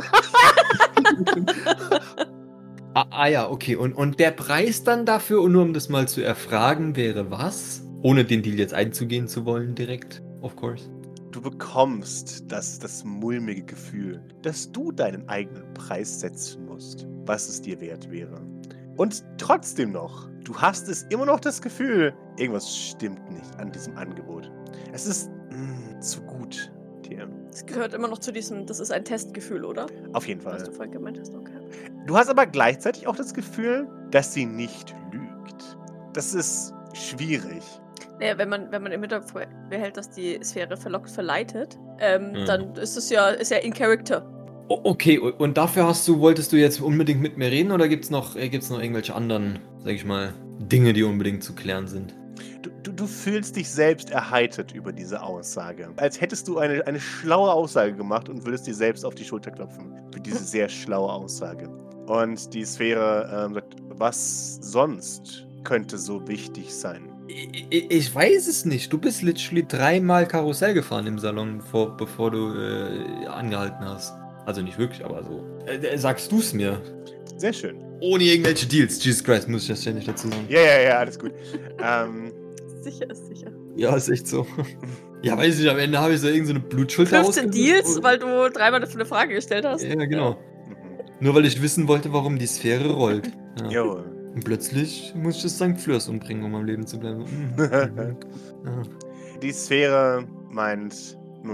Ah, ah ja, okay. Und, und der Preis dann dafür, und nur um das mal zu erfragen, wäre was? Ohne den Deal jetzt einzugehen zu wollen, direkt, of course. Du bekommst das, das mulmige Gefühl, dass du deinen eigenen Preis setzen musst, was es dir wert wäre. Und trotzdem noch, du hast es immer noch das Gefühl, irgendwas stimmt nicht an diesem Angebot. Es ist mh, zu gut dir. Es gehört immer noch zu diesem, das ist ein Testgefühl, oder? Auf jeden Fall. Was du vorhin gemeint hast, okay. Du hast aber gleichzeitig auch das Gefühl, dass sie nicht lügt. Das ist schwierig. Naja, wenn man, wenn man im Hintergrund behält, dass die Sphäre verlockt, verleitet, ähm, Mhm. dann ist es ja, ist ja in Character. O- Okay, u- und dafür hast du, wolltest du jetzt unbedingt mit mir reden oder gibt's noch, äh, gibt's noch irgendwelche anderen, sag ich mal, Dinge, die unbedingt zu klären sind? Du, du, du fühlst dich selbst erheitert über diese Aussage. Als hättest du eine, eine schlaue Aussage gemacht und würdest dir selbst auf die Schulter klopfen. Für diese sehr schlaue Aussage. Und die Sphäre ähm, sagt, was sonst könnte so wichtig sein? Ich, ich- ich weiß es nicht. Du bist literally dreimal Karussell gefahren im Salon, vor, bevor du äh, angehalten hast. Also nicht wirklich, aber so. Äh, sagst du es mir? Sehr schön. Ohne irgendwelche Deals. Jesus Christ, muss ich das ständig dazu sagen. Ja, ja, ja, alles gut. ähm, Sicher ist sicher. Ja, ist echt so. Ja, weiß ich, am Ende habe ich so irgendeine so Blutschulter fünfzehn ausgesucht Deals, und- weil du dreimal dafür eine Frage gestellt hast. Ja, genau. mhm. Nur weil ich wissen wollte, warum die Sphäre rollt. Ja. Jawohl. Und plötzlich muss ich das Sankt Flörs umbringen, um am Leben zu bleiben. Mhm. Ja. Die Sphäre meint, nun,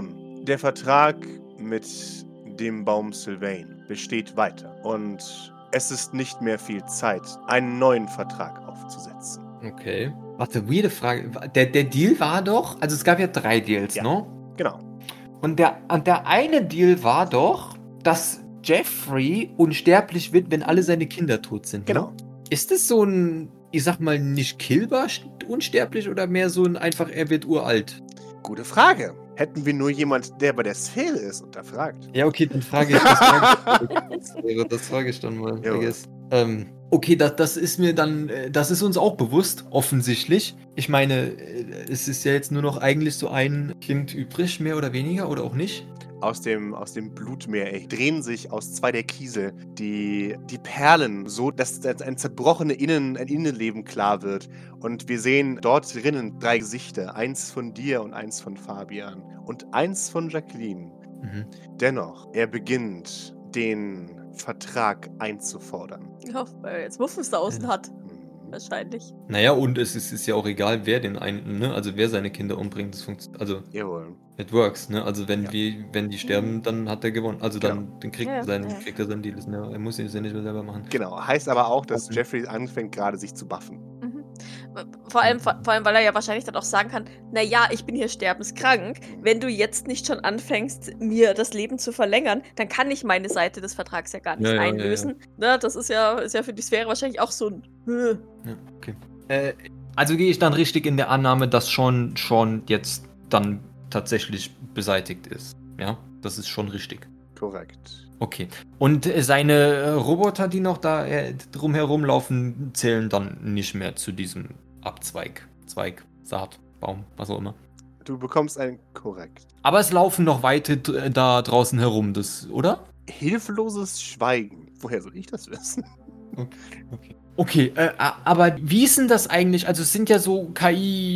Der Vertrag mit dem Baum Sylvain besteht weiter und es ist nicht mehr viel Zeit, einen neuen Vertrag aufzusetzen. Okay. Warte, weirde Frage. Der, der Deal war doch, also es gab ja drei Deals, Ja. ne? Genau. Und der, und der eine Deal war doch, dass Jeffrey unsterblich wird, wenn alle seine Kinder tot sind. Genau. Ne? Ist das so ein, ich sag mal, nicht killbar unsterblich oder mehr so ein einfach, er wird uralt? Gute Frage. Hätten wir nur jemand, der bei der Sphäre ist und da fragt. Ja, okay, dann frage ich das. Frage ich, das frage ich dann mal. Jo. Ähm, okay, das, das ist mir dann, äh, das ist uns auch bewusst, offensichtlich. Ich meine, äh, es ist ja jetzt nur noch eigentlich so ein Kind übrig, mehr oder weniger, oder auch nicht. Aus dem, aus dem Blutmeer ey, drehen sich aus zwei der Kiesel die, die Perlen so, dass ein zerbrochene Innen, ein Innenleben klar wird. Und wir sehen dort drinnen drei Gesichter. Eins von dir und eins von Fabian. Und eins von Jacqueline. Mhm. Dennoch, er beginnt, den Vertrag einzufordern. Ja, weil er jetzt Muffens da außen Ja. hat. Hm. Wahrscheinlich. Naja, und es ist, ist ja auch egal, wer den einen, ne? Also wer seine Kinder umbringt, das funktioniert. Also, Jawohl. it works, ne? Also wenn Ja. wir, wenn die sterben, dann hat er gewonnen. Also dann, dann kriegt, Ja, er ja, sein, ja. kriegt er seinen Deal. Ne? Er muss ihn ja nicht mehr selber machen. Genau. Heißt aber auch, dass Okay. Jeffrey anfängt gerade sich zu buffen. Mhm. Vor allem, vor, vor allem, weil er ja wahrscheinlich dann auch sagen kann, naja, ich bin hier sterbenskrank. Wenn du jetzt nicht schon anfängst, mir das Leben zu verlängern, dann kann ich meine Seite des Vertrags ja gar nicht Ja, ja, ja, einlösen. Ne, das ist ja, ist ja für die Sphäre wahrscheinlich auch so ein Höh. Ja, okay. Äh, also gehe ich dann richtig in der Annahme, dass schon, schon jetzt dann tatsächlich beseitigt ist. Ja, das ist schon richtig. Korrekt. Okay. Und äh, seine äh, Roboter, die noch da äh, drumherum laufen, zählen dann nicht mehr zu diesem Abzweig, Zweig, Saat, Baum, was auch immer. Du bekommst ein korrekt. Aber es laufen noch weite äh, da draußen herum, das, oder? Hilfloses Schweigen. Woher soll ich das wissen? Okay. Okay, äh, a- aber wie ist denn das eigentlich? Also es sind ja so K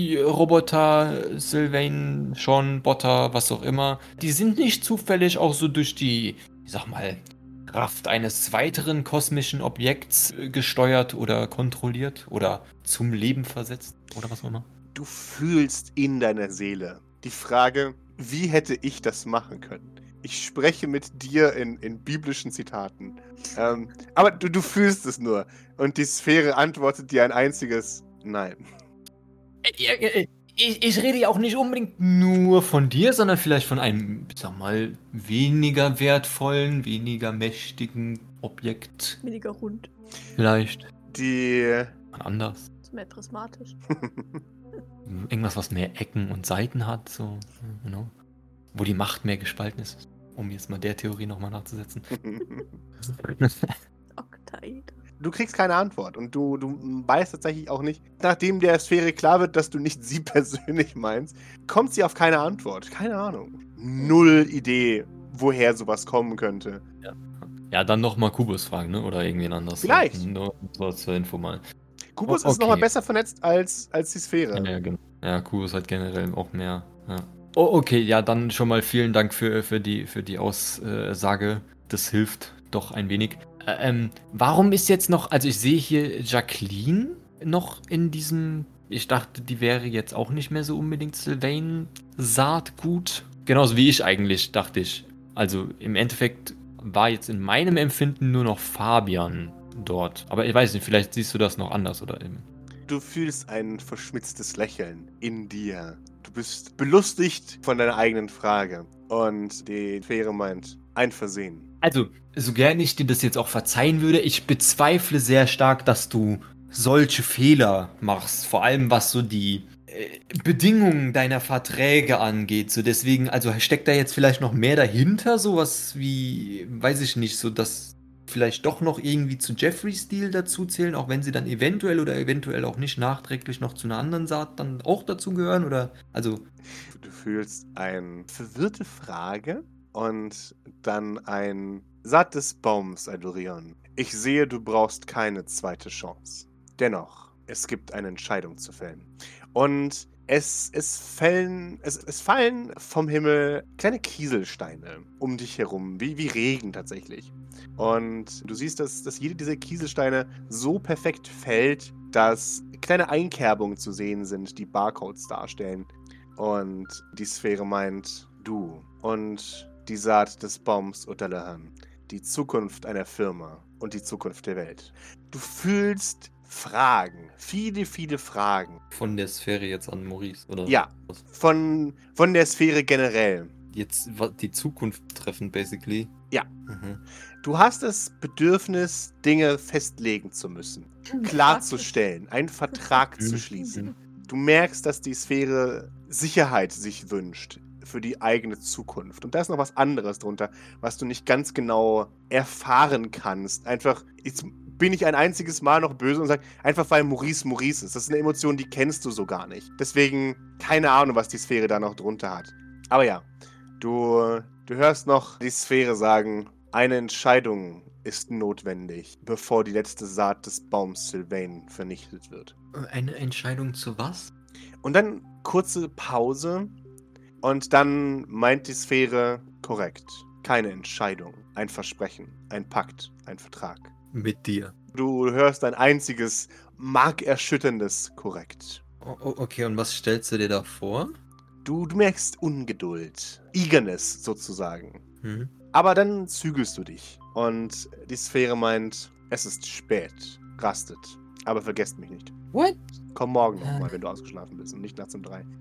I-Roboter, Sylvain, Sean, Botter, was auch immer. Die sind nicht zufällig auch so durch die, ich sag mal, Kraft eines weiteren kosmischen Objekts äh, gesteuert oder kontrolliert oder zum Leben versetzt oder was auch immer. Du fühlst in deiner Seele die Frage, wie hätte ich das machen können? Ich spreche mit dir in, in biblischen Zitaten. Ähm, aber du, du fühlst es nur. Und die Sphäre antwortet dir ein einziges Nein. Ich, ich rede ja auch nicht unbedingt nur von dir, sondern vielleicht von einem, sag mal, weniger wertvollen, weniger mächtigen Objekt. Weniger Hund. Vielleicht. Die. Anders. Ist mehr prismatisch. Irgendwas, was mehr Ecken und Seiten hat, so, genau. Wo die Macht mehr gespalten ist, um jetzt mal der Theorie nochmal nachzusetzen. Octaid. Du kriegst keine Antwort und du, du weißt tatsächlich auch nicht, nachdem der Sphäre klar wird, dass du nicht sie persönlich meinst, kommt sie auf keine Antwort. Keine Ahnung. Null Idee, woher sowas kommen könnte. Ja, dann nochmal Kubus fragen, ne? Oder irgendwen anders. Vielleicht. Nur so zur Info mal. Kubus Oh, ist nochmal okay. besser vernetzt als, als die Sphäre. Ja, ja, genau. Ja, Kubus hat generell auch mehr. Ja. Oh, okay, ja, dann schon mal vielen Dank für, für, die, für die Aussage. Das hilft doch ein wenig. Äh, ähm, warum ist jetzt noch, also ich sehe hier Jacqueline noch in diesem, ich dachte, die wäre jetzt auch nicht mehr so unbedingt Sylvain-Saatgut. Genauso wie ich eigentlich, dachte ich. Also im Endeffekt war jetzt in meinem Empfinden nur noch Fabian dort. Aber ich weiß nicht, vielleicht siehst du das noch anders oder eben. Du fühlst ein verschmitztes Lächeln in dir. Du bist belustigt von deiner eigenen Frage. Und die Sphäre meint, ein Versehen. Also, so gern ich dir das jetzt auch verzeihen würde, ich bezweifle sehr stark, dass du solche Fehler machst. Vor allem was so die äh, Bedingungen deiner Verträge angeht. So deswegen, also steckt da jetzt vielleicht noch mehr dahinter? Sowas wie, weiß ich nicht, so dass vielleicht doch noch irgendwie zu Jeffreys Deal dazu zählen, auch wenn sie dann eventuell oder eventuell auch nicht nachträglich noch zu einer anderen Saat dann auch dazu gehören? Oder, also... Du fühlst eine verwirrte Frage und dann ein Saat des Baums, Adorion. Ich sehe, du brauchst keine zweite Chance. Dennoch, es gibt eine Entscheidung zu fällen. Und es, es, fällen, es, es fallen vom Himmel kleine Kieselsteine um dich herum, wie, wie Regen tatsächlich. Und du siehst, dass, dass jede dieser Kieselsteine so perfekt fällt, dass kleine Einkerbungen zu sehen sind, die Barcodes darstellen. Und die Sphäre meint, Du und die Saat des Baums O'Dallahan. Die Zukunft einer Firma und die Zukunft der Welt. Du fühlst Fragen. Viele, viele Fragen. Von der Sphäre jetzt an Maurice, oder? Ja, Was? von, von der Sphäre generell. Jetzt wa- die Zukunft treffen, basically. Ja. Mhm. Du hast das Bedürfnis, Dinge festlegen zu müssen. Klarzustellen, einen Vertrag zu Mhm. schließen. Du merkst, dass die Sphäre Sicherheit sich wünscht für die eigene Zukunft. Und da ist noch was anderes drunter, was du nicht ganz genau erfahren kannst. Einfach, jetzt bin ich ein einziges Mal noch böse und sage, einfach weil Maurice Maurice ist. Das ist eine Emotion, die kennst du so gar nicht. Deswegen keine Ahnung, was die Sphäre da noch drunter hat. Aber ja, du, du hörst noch die Sphäre sagen, eine Entscheidung ist notwendig, bevor die letzte Saat des Baums Sylvain vernichtet wird. Eine Entscheidung zu was? Und dann kurze Pause und dann meint die Sphäre korrekt. Keine Entscheidung, ein Versprechen, ein Pakt, ein Vertrag. Mit dir. Du hörst ein einziges, markerschütterndes korrekt. O o- okay, und was stellst du dir da vor? Du, du merkst Ungeduld, Eagerness sozusagen. Mhm. Aber dann zügelst du dich und die Sphäre meint, es ist spät, rastet, aber vergesst mich nicht. What? Komm morgen nochmal, wenn du ausgeschlafen bist und nicht nachts um drei.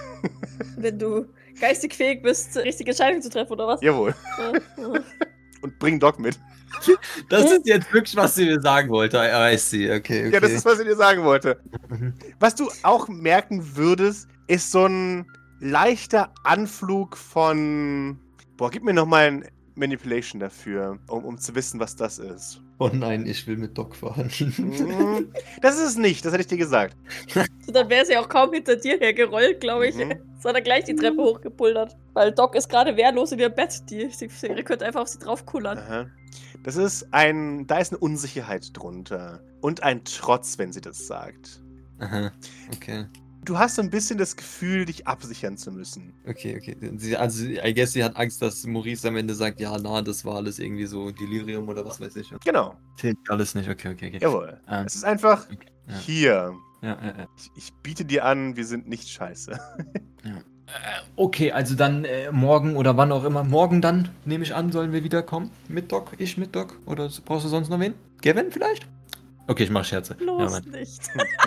Wenn du geistig fähig bist, richtige Entscheidungen zu treffen, oder was? Jawohl. Ja, ja. Und bring Doc mit. Das ist jetzt wirklich, was sie mir sagen wollte. I see, okay, okay. Ja, das ist, was ich dir sagen wollte. Mhm. Was du auch merken würdest, ist so ein leichter Anflug von... Boah, gib mir nochmal ein Manipulation dafür, um, um zu wissen, was das ist. Oh nein, ich will mit Doc fahren. Mhm. Das ist es nicht, das hätte ich dir gesagt. So, dann wäre sie auch kaum hinter dir hergerollt, glaube ich. Mhm. Sondern gleich die Treppe hochgepulvert. Weil Doc ist gerade wehrlos in ihr Bett. Die, die Serie könnte einfach auf sie draufkullern. Aha. Das ist ein... Da ist eine Unsicherheit drunter. Und ein Trotz, wenn sie das sagt. Aha, okay. Du hast so ein bisschen das Gefühl, dich absichern zu müssen. Okay, okay. Sie, also, I guess sie hat Angst, dass Maurice am Ende sagt, ja, na, das war alles irgendwie so Delirium oder was weiß ich. Genau, Zählt alles nicht, okay, okay, okay. jawohl. Ähm, Es ist einfach ja. hier. Ja, ja, ja. Ich, ich biete dir an, wir sind nicht scheiße. Äh, Okay, also dann äh, morgen oder wann auch immer. Morgen dann, nehme ich an, sollen wir wiederkommen. Mit Doc, ich mit Doc. Oder brauchst du sonst noch wen? Gavin vielleicht? Okay, ich mache Scherze. Ja, Bloß Mann. nicht.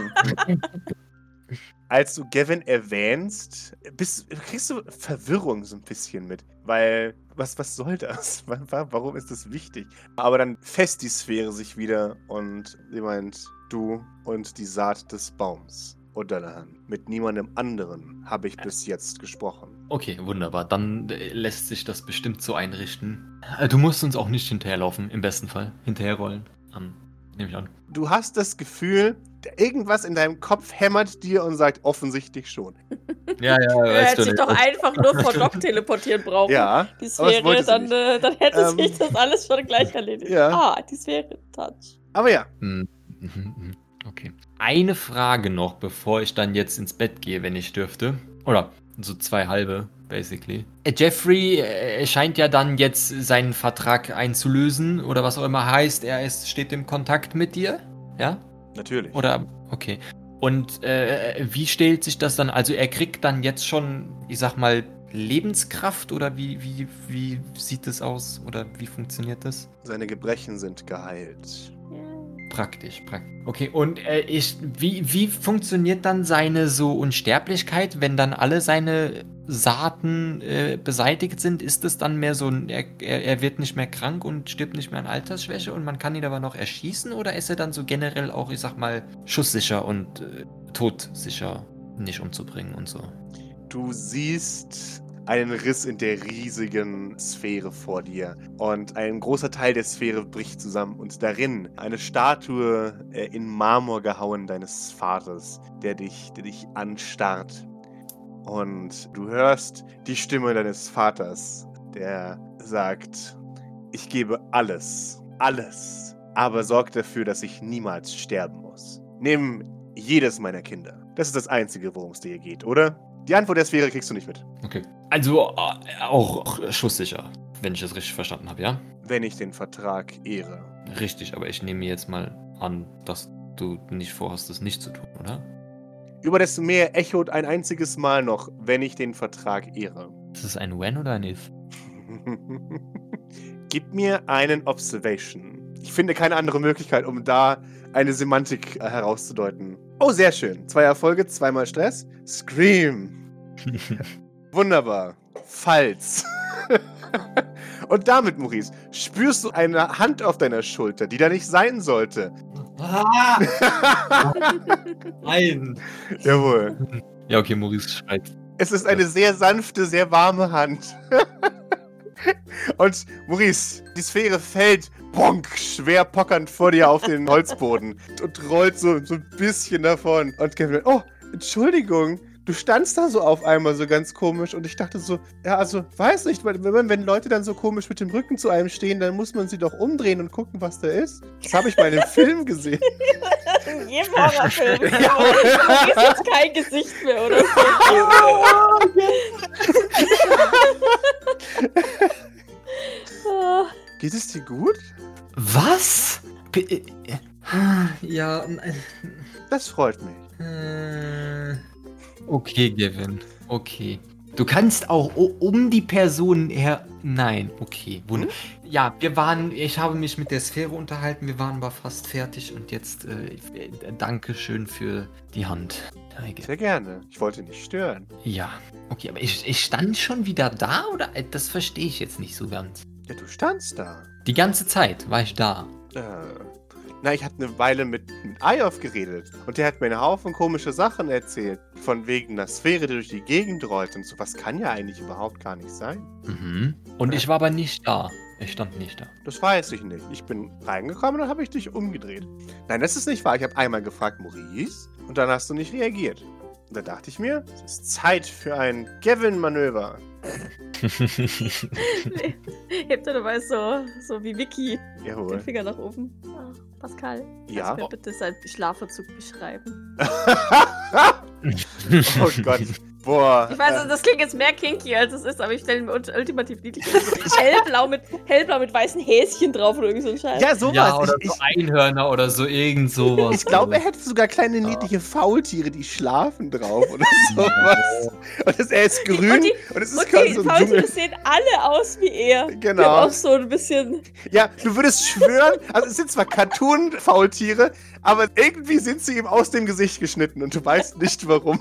Als du Gavin erwähnst, bist, kriegst du Verwirrung so ein bisschen mit. Weil, was, was soll das? Wa- wa- Warum ist das wichtig? Aber dann fest die Sphäre sich wieder und sie meint, du und die Saat des Baums. O'Dallahan. Mit niemandem anderen habe ich bis jetzt gesprochen. Okay, wunderbar. Dann äh, lässt sich das bestimmt so einrichten. Äh, du musst uns auch nicht hinterherlaufen, im besten Fall. Hinterherrollen. Ähm, nehme ich an. Du hast das Gefühl, irgendwas in deinem Kopf hämmert dir und sagt offensichtlich schon. Ja, ja, Er hätte sich doch einfach nur vor Doc teleportieren brauchen. Ja, Die aber das wollte Sphäre, sie dann, nicht. äh, dann hätte Ähm, sich das alles schon gleich erledigt. ja. Ah, die Sphäre, Touch. aber ja. Hm, mhm, mhm. Okay. Eine Frage noch, bevor ich dann jetzt ins Bett gehe, wenn ich dürfte. Oder so zwei halbe, basically. Äh, Jeffrey äh, scheint ja dann jetzt seinen Vertrag einzulösen oder was auch immer heißt. Er ist, steht im Kontakt mit dir. Ja? Natürlich. Oder, okay. Und äh, wie stellt sich das dann? Also er kriegt dann jetzt schon, ich sag mal, Lebenskraft oder wie, wie, wie sieht das aus? Oder wie funktioniert das? Seine Gebrechen sind geheilt. Praktisch, praktisch. Okay, und äh, ich, wie, wie funktioniert dann seine so Unsterblichkeit, wenn dann alle seine Saaten äh, beseitigt sind? Ist es dann mehr so, ein, er, er er wird nicht mehr krank und stirbt nicht mehr an Altersschwäche und man kann ihn aber noch erschießen? Oder ist er dann so generell auch, ich sag mal, schusssicher und äh, todsicher, nicht umzubringen und so? Du siehst einen Riss in der riesigen Sphäre vor dir. Und ein großer Teil der Sphäre bricht zusammen. Und darin eine Statue äh, in Marmor gehauen deines Vaters, der dich, der dich anstarrt. Und du hörst die Stimme deines Vaters, der sagt, ich gebe alles, alles, aber sorg dafür, dass ich niemals sterben muss. Nimm jedes meiner Kinder. Das ist das Einzige, worum es dir geht, oder? Die Antwort der Sphäre kriegst du nicht mit. Okay. Also äh, auch schusssicher, wenn ich das richtig verstanden habe, ja? Wenn ich den Vertrag ehre. Richtig, aber ich nehme jetzt mal an, dass du nicht vorhast, das nicht zu tun, oder? Über desto mehr echot ein einziges Mal noch, wenn ich den Vertrag ehre. Ist es ein When oder ein If? Gib mir einen Observation. Ich finde keine andere Möglichkeit, um da eine Semantik äh, herauszudeuten. Oh, sehr schön. Zwei Erfolge, zweimal Stress. Scream. Wunderbar. Falls. Und damit, Maurice, spürst du eine Hand auf deiner Schulter, die da nicht sein sollte. Ah! Nein! Jawohl. Ja, okay, Maurice schreit. Es ist eine sehr sanfte, sehr warme Hand. Und Maurice, die Sphäre fällt, bonk, schwer pockernd vor dir auf den Holzboden und rollt so, so ein bisschen davon. Und Kevin, oh, Entschuldigung, du standst da so auf einmal so ganz komisch und ich dachte so, ja, also, weiß nicht, weil wenn, wenn Leute dann so komisch mit dem Rücken zu einem stehen, dann muss man sie doch umdrehen und gucken, was da ist. Das habe ich mal in einem Film gesehen. In jedem Horrorfilm. Ja. Du siehst jetzt kein Gesicht mehr, oder so. Geht es dir gut? Was? P äh, ja, äh, Das freut mich. äh, okay, Gavin. Okay. Du kannst auch o- um die Person her... Nein, okay. Wund- Hm? Ja, wir waren... Ich habe mich mit der Sphäre unterhalten. Wir waren aber fast fertig. Und jetzt... Äh, äh, Dankeschön für die Hand. Danke. Sehr gerne. Ich wollte nicht stören. Ja. Okay, aber ich, ich stand schon wieder da? Oder? Äh, Das verstehe ich jetzt nicht so ganz. Ja, du standst da. Die ganze Zeit war ich da. Äh, na, ich hatte eine Weile mit, mit Ayov geredet. Und der hat mir einen Haufen komische Sachen erzählt. Von wegen einer Sphäre, die durch die Gegend rollt. Und sowas kann ja eigentlich überhaupt gar nicht sein. Mhm. Und ich war aber nicht da. Ich stand nicht da. Das weiß ich nicht. Ich bin reingekommen und dann habe ich dich umgedreht. Nein, das ist nicht wahr. Ich habe einmal gefragt, Maurice, und dann hast du nicht reagiert. Und da dachte ich mir, es ist Zeit für ein Gavin-Manöver. Hebt er dabei so, so wie Vicky den Jawohl. Finger nach oben. Ah, Pascal, Ja? kannst du mir bitte seinen Schlafverzug beschreiben? Oh Gott. Boah. Ich weiß, äh, das klingt jetzt mehr kinky, als es ist, aber ich stelle mir ult- ultimativ niedlich vor. So hellblau mit, hellblau mit weißen Häschen drauf oder irgendwie so ein Scheiß. ja, sowas. Ja, oder ich, so ich, Einhörner oder so, irgend sowas. ich glaube, er hätte sogar kleine niedliche Faultiere, die schlafen drauf oder sowas. Und das, er ist grün Und die- und es ist Und quasi die so ein Faultiere Dschungel. sehen alle aus wie er. Die Genau. haben auch so ein bisschen... Ja, du würdest schwören, also es sind zwar Cartoon-Faultiere, aber irgendwie sind sie ihm aus dem Gesicht geschnitten und du weißt nicht warum.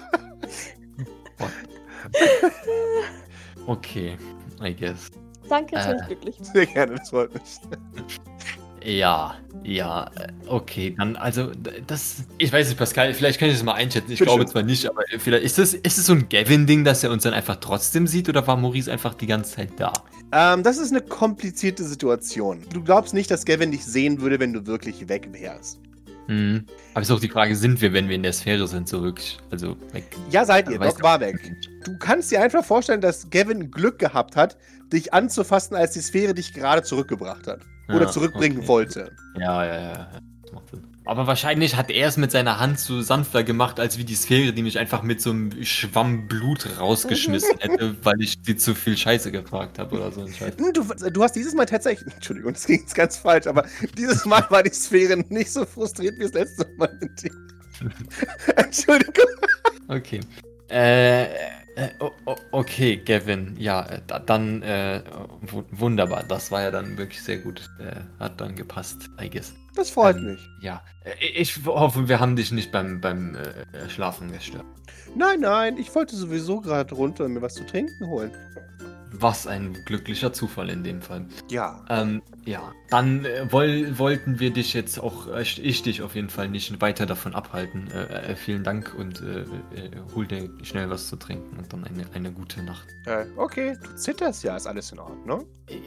Okay, I guess. Danke, jetzt bin Äh. ich glücklich. Sehr gerne, das freut mich. Ja, ja, äh, okay, dann, also, d- das, ich weiß nicht, Pascal, vielleicht kann ich das mal einschätzen, ich Bitte glaube schön. zwar nicht, aber vielleicht, ist das, ist das so ein Gavin-Ding, dass er uns dann einfach trotzdem sieht, oder war Maurice einfach die ganze Zeit da? Ähm, das ist eine komplizierte Situation. Du glaubst nicht, dass Gavin dich sehen würde, wenn du wirklich weg wärst. Mhm. Aber ist auch die Frage, sind wir, wenn wir in der Sphäre sind, so wirklich, also, weg? Ja, seid ihr, Weiß Doc war weg. Du kannst dir einfach vorstellen, dass Gavin Glück gehabt hat, dich anzufassen, als die Sphäre dich gerade zurückgebracht hat. Oder Ja, zurückbringen okay. wollte. Ja, ja, ja, ja, das macht Sinn. Aber wahrscheinlich hat er es mit seiner Hand so sanfter gemacht, als wie die Sphäre, die mich einfach mit so einem Schwamm Blut rausgeschmissen hätte, weil ich sie zu viel Scheiße gefragt habe oder so ein Scheiß. Hm, Du, du hast dieses Mal tatsächlich. Entschuldigung, das ging jetzt ganz falsch, aber dieses Mal war die Sphäre nicht so frustriert wie das letzte Mal mit dir. Entschuldigung. Okay. Äh, äh o- o- okay, Gavin, ja, äh, da, dann, äh, wu- wunderbar. Das war ja dann wirklich sehr gut. Äh, hat dann gepasst, I guess. Das freut Ähm, mich. Ja, äh, ich hoffe, wir haben dich nicht beim, beim äh, Schlafen gestört. Nein, nein, ich wollte sowieso gerade runter und mir was zu trinken holen. Was ein glücklicher Zufall in dem Fall. Ja. Ähm, ja, dann äh, woll, wollten wir dich jetzt auch, äh, ich dich auf jeden Fall nicht weiter davon abhalten. Äh, äh, vielen Dank und äh, äh, hol dir schnell was zu trinken und dann eine, eine gute Nacht. Äh, okay, du zitterst ja, ist alles in Ordnung.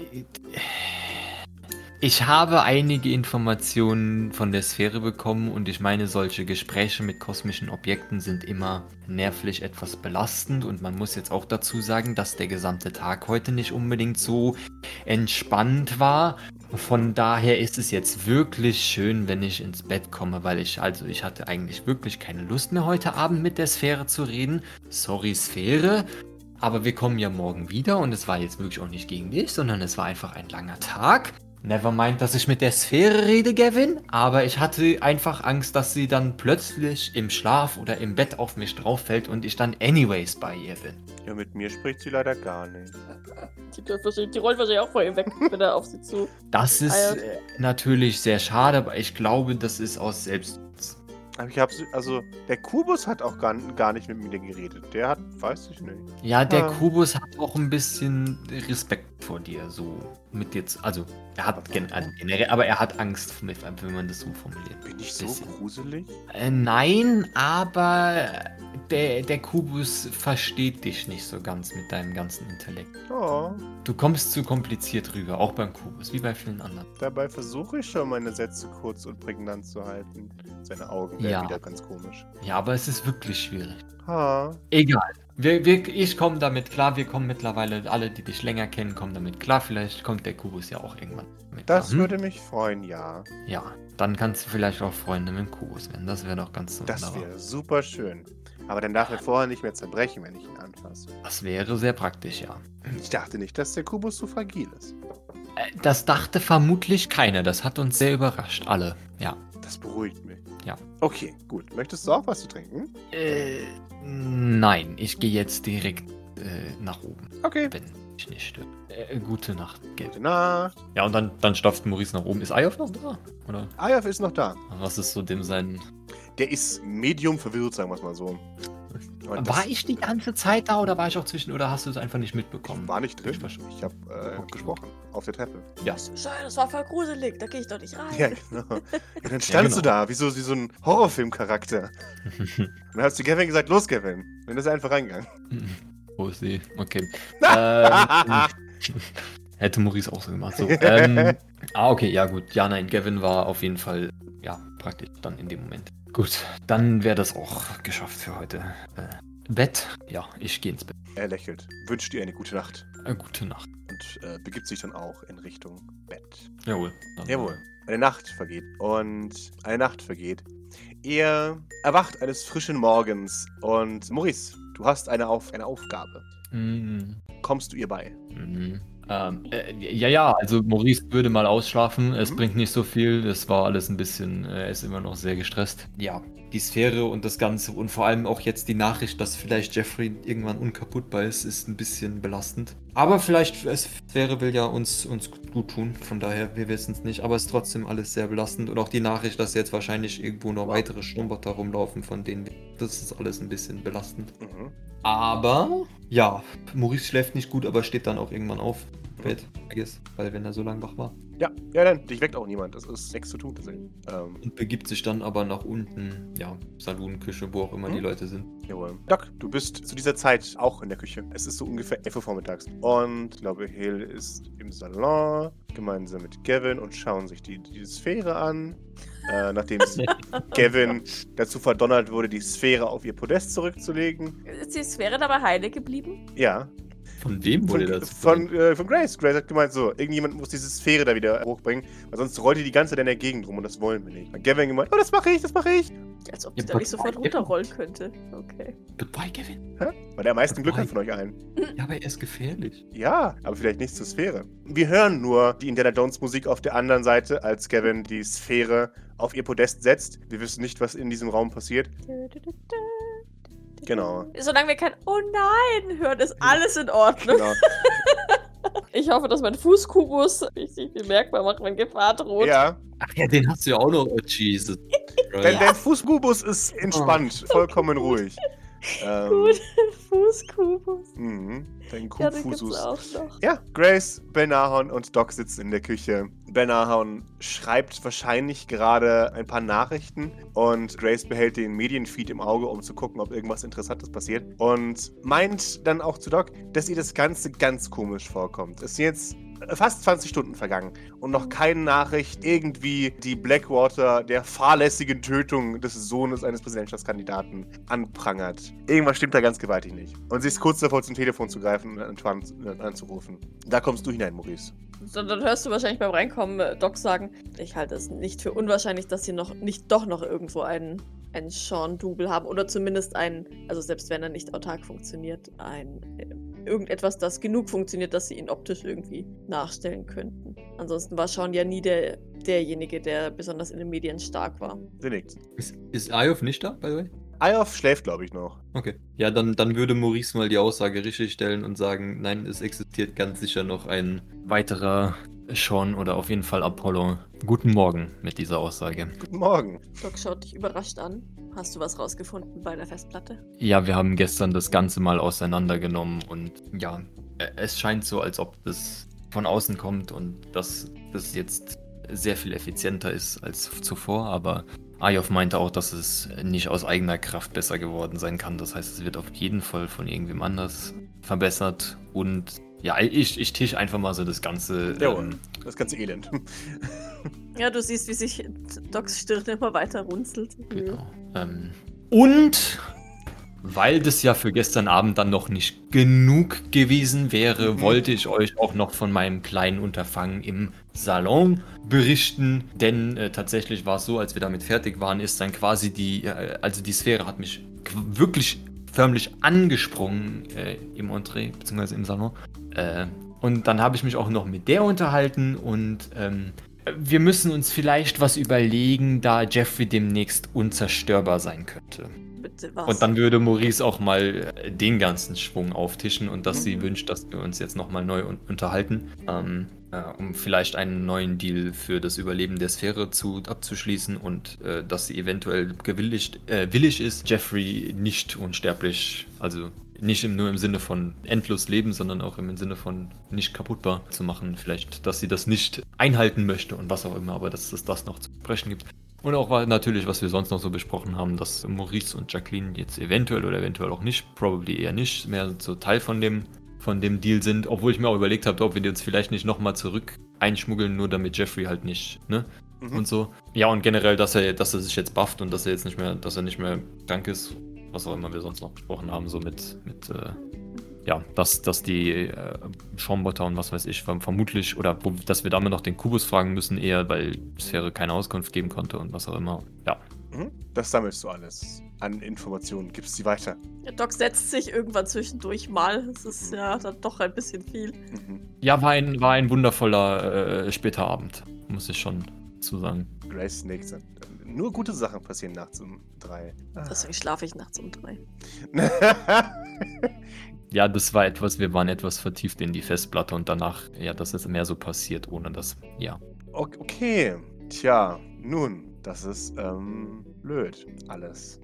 Ich habe einige Informationen von der Sphäre bekommen und ich meine, solche Gespräche mit kosmischen Objekten sind immer nervlich etwas belastend und man muss jetzt auch dazu sagen, dass der gesamte Tag heute nicht unbedingt so entspannt war. Von daher ist es jetzt wirklich schön, wenn ich ins Bett komme, weil ich, also ich hatte eigentlich wirklich keine Lust mehr heute Abend mit der Sphäre zu reden. Sorry Sphäre, aber wir kommen ja morgen wieder und es war jetzt wirklich auch nicht gegen dich, sondern es war einfach ein langer Tag. Nevermind, dass ich mit der Sphäre rede, Gavin, aber ich hatte einfach Angst, dass sie dann plötzlich im Schlaf oder im Bett auf mich drauf fällt und ich dann anyways bei ihr bin. Ja, mit mir spricht sie leider gar nicht. Die, die, die rollt wahrscheinlich auch vor ihm weg, wenn er auf sie zu. Das ist Ah, ja. äh, natürlich sehr schade, aber ich glaube, das ist aus Selbstschutz. Aber ich hab's, also, der Kubus hat auch gar, gar nicht mit mir geredet. Der hat, weiß ich nicht. Ja, der Ah. Kubus hat auch ein bisschen Respekt vor dir, so mit dir, zu- also er hat gen also generell, aber er hat Angst, mit, wenn man das so formuliert. Bin ich so Bisschen. gruselig? Äh, nein, aber der, der Kubus versteht dich nicht so ganz mit deinem ganzen Intellekt. Oh, Du kommst zu kompliziert rüber, auch beim Kubus, wie bei vielen anderen. dabei versuche ich schon, meine Sätze kurz und prägnant zu halten. Seine Augen werden Ja. wieder ganz komisch. Ja, aber es ist wirklich schwierig. Ha. Egal. Wir, wir, ich komme damit klar, wir kommen mittlerweile, alle, die dich länger kennen, kommen damit klar. Vielleicht kommt der Kubus ja auch irgendwann mit Das klar. Hm? würde mich freuen, ja. Ja, dann kannst du vielleicht auch Freunde mit dem Kubus werden. Das wäre doch ganz so Das wunderbar. wäre super schön. Aber dann darf er vorher nicht mehr zerbrechen, wenn ich ihn anfasse. Das wäre sehr praktisch, ja. Ich dachte nicht, dass der Kubus so fragil ist. Äh, Das dachte vermutlich keiner. Das hat uns sehr überrascht, alle. Ja. Das beruhigt mich. Ja. Okay, gut. Möchtest du auch was zu trinken? Äh, nein, ich gehe jetzt direkt äh, nach oben, Okay. wenn ich nicht störe. Äh, gute Nacht, Gute Gavin. Nacht. Ja, und dann, dann stapft Maurice nach oben. Ist Ayov noch da? Oder Ayaf ist noch da. was ist so dem sein... Der ist medium verwirrt, sagen wir es mal so. Und War das- ich die ganze Zeit da oder war ich auch zwischen... Oder hast du es einfach nicht mitbekommen? War nicht drin. Ich verstehe. Ich habe äh, Okay. gesprochen. Auf der Treppe. Ja. Scheiße, das war voll gruselig, da gehe ich doch nicht rein. Ja, genau. Und dann standst du genau. da, wie so, wie so ein Horrorfilm-Charakter. Und dann hast du Gavin gesagt, los Gavin. Dann ist er einfach reingegangen. Wo ist sie? Okay. ähm, hätte Maurice auch so gemacht. So. Ähm, ah, okay, ja gut. Ja, nein, Gavin war auf jeden Fall, ja, praktisch dann in dem Moment. Gut, dann wäre das auch geschafft für heute. Äh, Bett? Ja, ich gehe ins Bett. Er lächelt, wünscht dir eine gute Nacht Äh, gute Nacht. und äh, begibt sich dann auch in Richtung Bett. Jawohl. Dann, Jawohl. Eine Nacht vergeht und eine Nacht vergeht. Ihr erwacht eines frischen Morgens und Maurice, du hast eine, Auf eine Aufgabe. Mm, Kommst du ihr bei? mm. Ähm, äh, ja, ja, also Maurice würde mal ausschlafen. Es Mhm. bringt nicht so viel. Es war alles ein bisschen, äh, er ist immer noch sehr gestresst. Ja, die Sphäre und das Ganze und vor allem auch jetzt die Nachricht, dass vielleicht Jeffrey irgendwann unkaputtbar ist, ist ein bisschen belastend. Aber vielleicht, es Sphäre will ja uns, uns gut tun, von daher, wir wissen es nicht. Aber es ist trotzdem alles sehr belastend und auch die Nachricht, dass jetzt wahrscheinlich irgendwo noch weitere Sturmbotter rumlaufen, von denen, das ist alles ein bisschen belastend. Mhm. Aber, ja, Maurice schläft nicht gut, aber steht dann auch irgendwann auf. Bett, I guess, weil wenn er so lange wach war. Ja, ja, dann, dich weckt auch niemand. Das ist nichts zu tun tatsächlich. Ähm, Und begibt sich dann aber nach unten, ja, Saloon, Küche, wo auch immer Hm? die Leute sind. Jawohl. Doc, du bist zu dieser Zeit auch in der Küche. Es ist so ungefähr elf Uhr vormittags. Und ich glaube, Hill ist im Salon gemeinsam mit Gavin und schauen sich die, die Sphäre an. Äh, nachdem sie- Gavin dazu verdonnert wurde, die Sphäre auf ihr Podest zurückzulegen. Ist die Sphäre dabei heile geblieben? Ja, Von wem von, wurde das? von, äh, von Grace. Grace hat gemeint, so, irgendjemand muss diese Sphäre da wieder hochbringen, weil sonst rollt die die ganze Zeit in der Gegend rum und das wollen wir nicht. Und Gavin gemeint, oh, das mache ich, das mache ich. Als ob die Ja, da nicht but sofort why? runterrollen könnte. Okay. Goodbye, Kevin. Weil der am meisten Glück hat von euch allen. Ja, aber er ist gefährlich. Ja, aber vielleicht nicht zur Sphäre. Wir hören nur die Indiana Jones Musik auf der anderen Seite, als Gavin die Sphäre auf ihr Podest setzt. Wir wissen nicht, was in diesem Raum passiert. Genau. Solange wir kein Oh nein hören, ist alles in Ordnung. Genau. Ich hoffe, dass mein Fußkubus richtig bemerkbar macht, wenn Gefahr droht. Ja, Ach ja, den hast du ja auch noch. Oh, Jesus. dein, dein Fußbubus ist entspannt, vollkommen ruhig. Ähm, Gut, Fußkubus. mhm, dein Ja, den gibt's Kuhfusus. auch noch. Ja, Grace, Belnahon und Doc sitzen in der Küche. Belnahon schreibt wahrscheinlich gerade ein paar Nachrichten und Grace behält den Medienfeed im Auge, um zu gucken, ob irgendwas Interessantes passiert. Und meint dann auch zu Doc, dass ihr das Ganze ganz komisch vorkommt. Es sind jetzt fast zwanzig Stunden vergangen und noch keine Nachricht irgendwie die Blackwater der fahrlässigen Tötung des Sohnes eines Präsidentschaftskandidaten anprangert. Irgendwas stimmt da ganz gewaltig nicht. Und sie ist kurz davor, zum Telefon zu greifen und Antoine anzurufen. Da kommst du hinein, Maurice. So, dann hörst du wahrscheinlich beim Reinkommen äh, Doc sagen, ich halte es nicht für unwahrscheinlich, dass sie noch nicht doch noch irgendwo einen, einen Sean-Double haben oder zumindest einen, also selbst wenn er nicht autark funktioniert, einen äh, irgendetwas, das genug funktioniert, dass sie ihn optisch irgendwie nachstellen könnten. Ansonsten war Sean ja nie der, derjenige, der besonders in den Medien stark war. Sie nickt. Ist, ist Iof nicht da, by the way? Iof schläft, glaube ich, noch. Okay. Ja, dann, dann würde Maurice mal die Aussage richtig stellen und sagen, nein, es existiert ganz sicher noch ein... Weiterer Sean oder auf jeden Fall Apollo. Guten Morgen mit dieser Aussage. Guten Morgen. Doc schaut dich überrascht an. Hast du was rausgefunden bei der Festplatte? Ja, wir haben gestern das Ganze mal auseinandergenommen und ja, es scheint so, als ob das von außen kommt und dass das jetzt sehr viel effizienter ist als zuvor, aber Iof meinte auch, dass es nicht aus eigener Kraft besser geworden sein kann. Das heißt, es wird auf jeden Fall von irgendwem anders verbessert und ja, ich, ich tisch einfach mal so das ganze... Ja, ähm, das ganze Elend. Ja, du siehst, wie sich Docs Stirn immer weiter runzelt. Genau. Ähm, und weil das ja für gestern Abend dann noch nicht genug gewesen wäre, Mhm. wollte ich euch auch noch von meinem kleinen Unterfangen im Salon berichten. Denn äh, tatsächlich war es so, als wir damit fertig waren, ist dann quasi die, äh, also die Sphäre hat mich qu- wirklich förmlich angesprungen äh, im Entree, beziehungsweise im Salon. Äh, und dann habe ich mich auch noch mit der unterhalten und ähm, wir müssen uns vielleicht was überlegen, da Jeffrey demnächst unzerstörbar sein könnte. Bitte was? Und dann würde Maurice auch mal äh, den ganzen Schwung auftischen und dass Mhm. sie wünscht, dass wir uns jetzt nochmal neu un unterhalten, ähm, äh, um vielleicht einen neuen Deal für das Überleben der Sphäre zu, abzuschließen und äh, dass sie eventuell gewilligt, äh, willig ist, Jeffrey nicht unsterblich, also nicht im, nur im Sinne von endlos leben, sondern auch im Sinne von nicht kaputtbar zu machen. Vielleicht, dass sie das nicht einhalten möchte und was auch immer, aber dass es das noch zu besprechen gibt. Und auch war natürlich, was wir sonst noch so besprochen haben, dass Maurice und Jacqueline jetzt eventuell oder eventuell auch nicht, probably eher nicht, mehr so Teil von dem, von dem Deal sind. Obwohl ich mir auch überlegt habe, ob wir die uns vielleicht nicht nochmal zurück einschmuggeln, nur damit Jeffrey halt nicht, ne? Mhm. Und so. Ja, und generell, dass er, dass er sich jetzt bufft und dass er jetzt nicht mehr, dass er nicht mehr krank ist, was auch immer wir sonst noch besprochen haben, so mit, mit äh, ja, dass, dass die äh, Schaumbötter und was weiß ich, verm- vermutlich, oder wo, dass wir damit noch den Kubus fragen müssen, eher, weil Sphäre keine Auskunft geben konnte und was auch immer. Ja. Mhm. Das sammelst du alles an Informationen, gibst sie weiter. Ja, Doc setzt sich irgendwann zwischendurch mal. Es ist ja dann doch ein bisschen viel. Mhm. Ja, war ein, war ein wundervoller äh, später Abend, muss ich schon zu sagen. Grace nickt. Nur gute Sachen passieren nachts um drei. Ah. Deswegen schlafe ich nachts um drei. Ja, das war etwas, wir waren etwas vertieft in die Festplatte und danach, ja, das ist mehr so passiert, ohne das, ja. O- Okay, tja, nun, das ist, ähm, blöd, alles.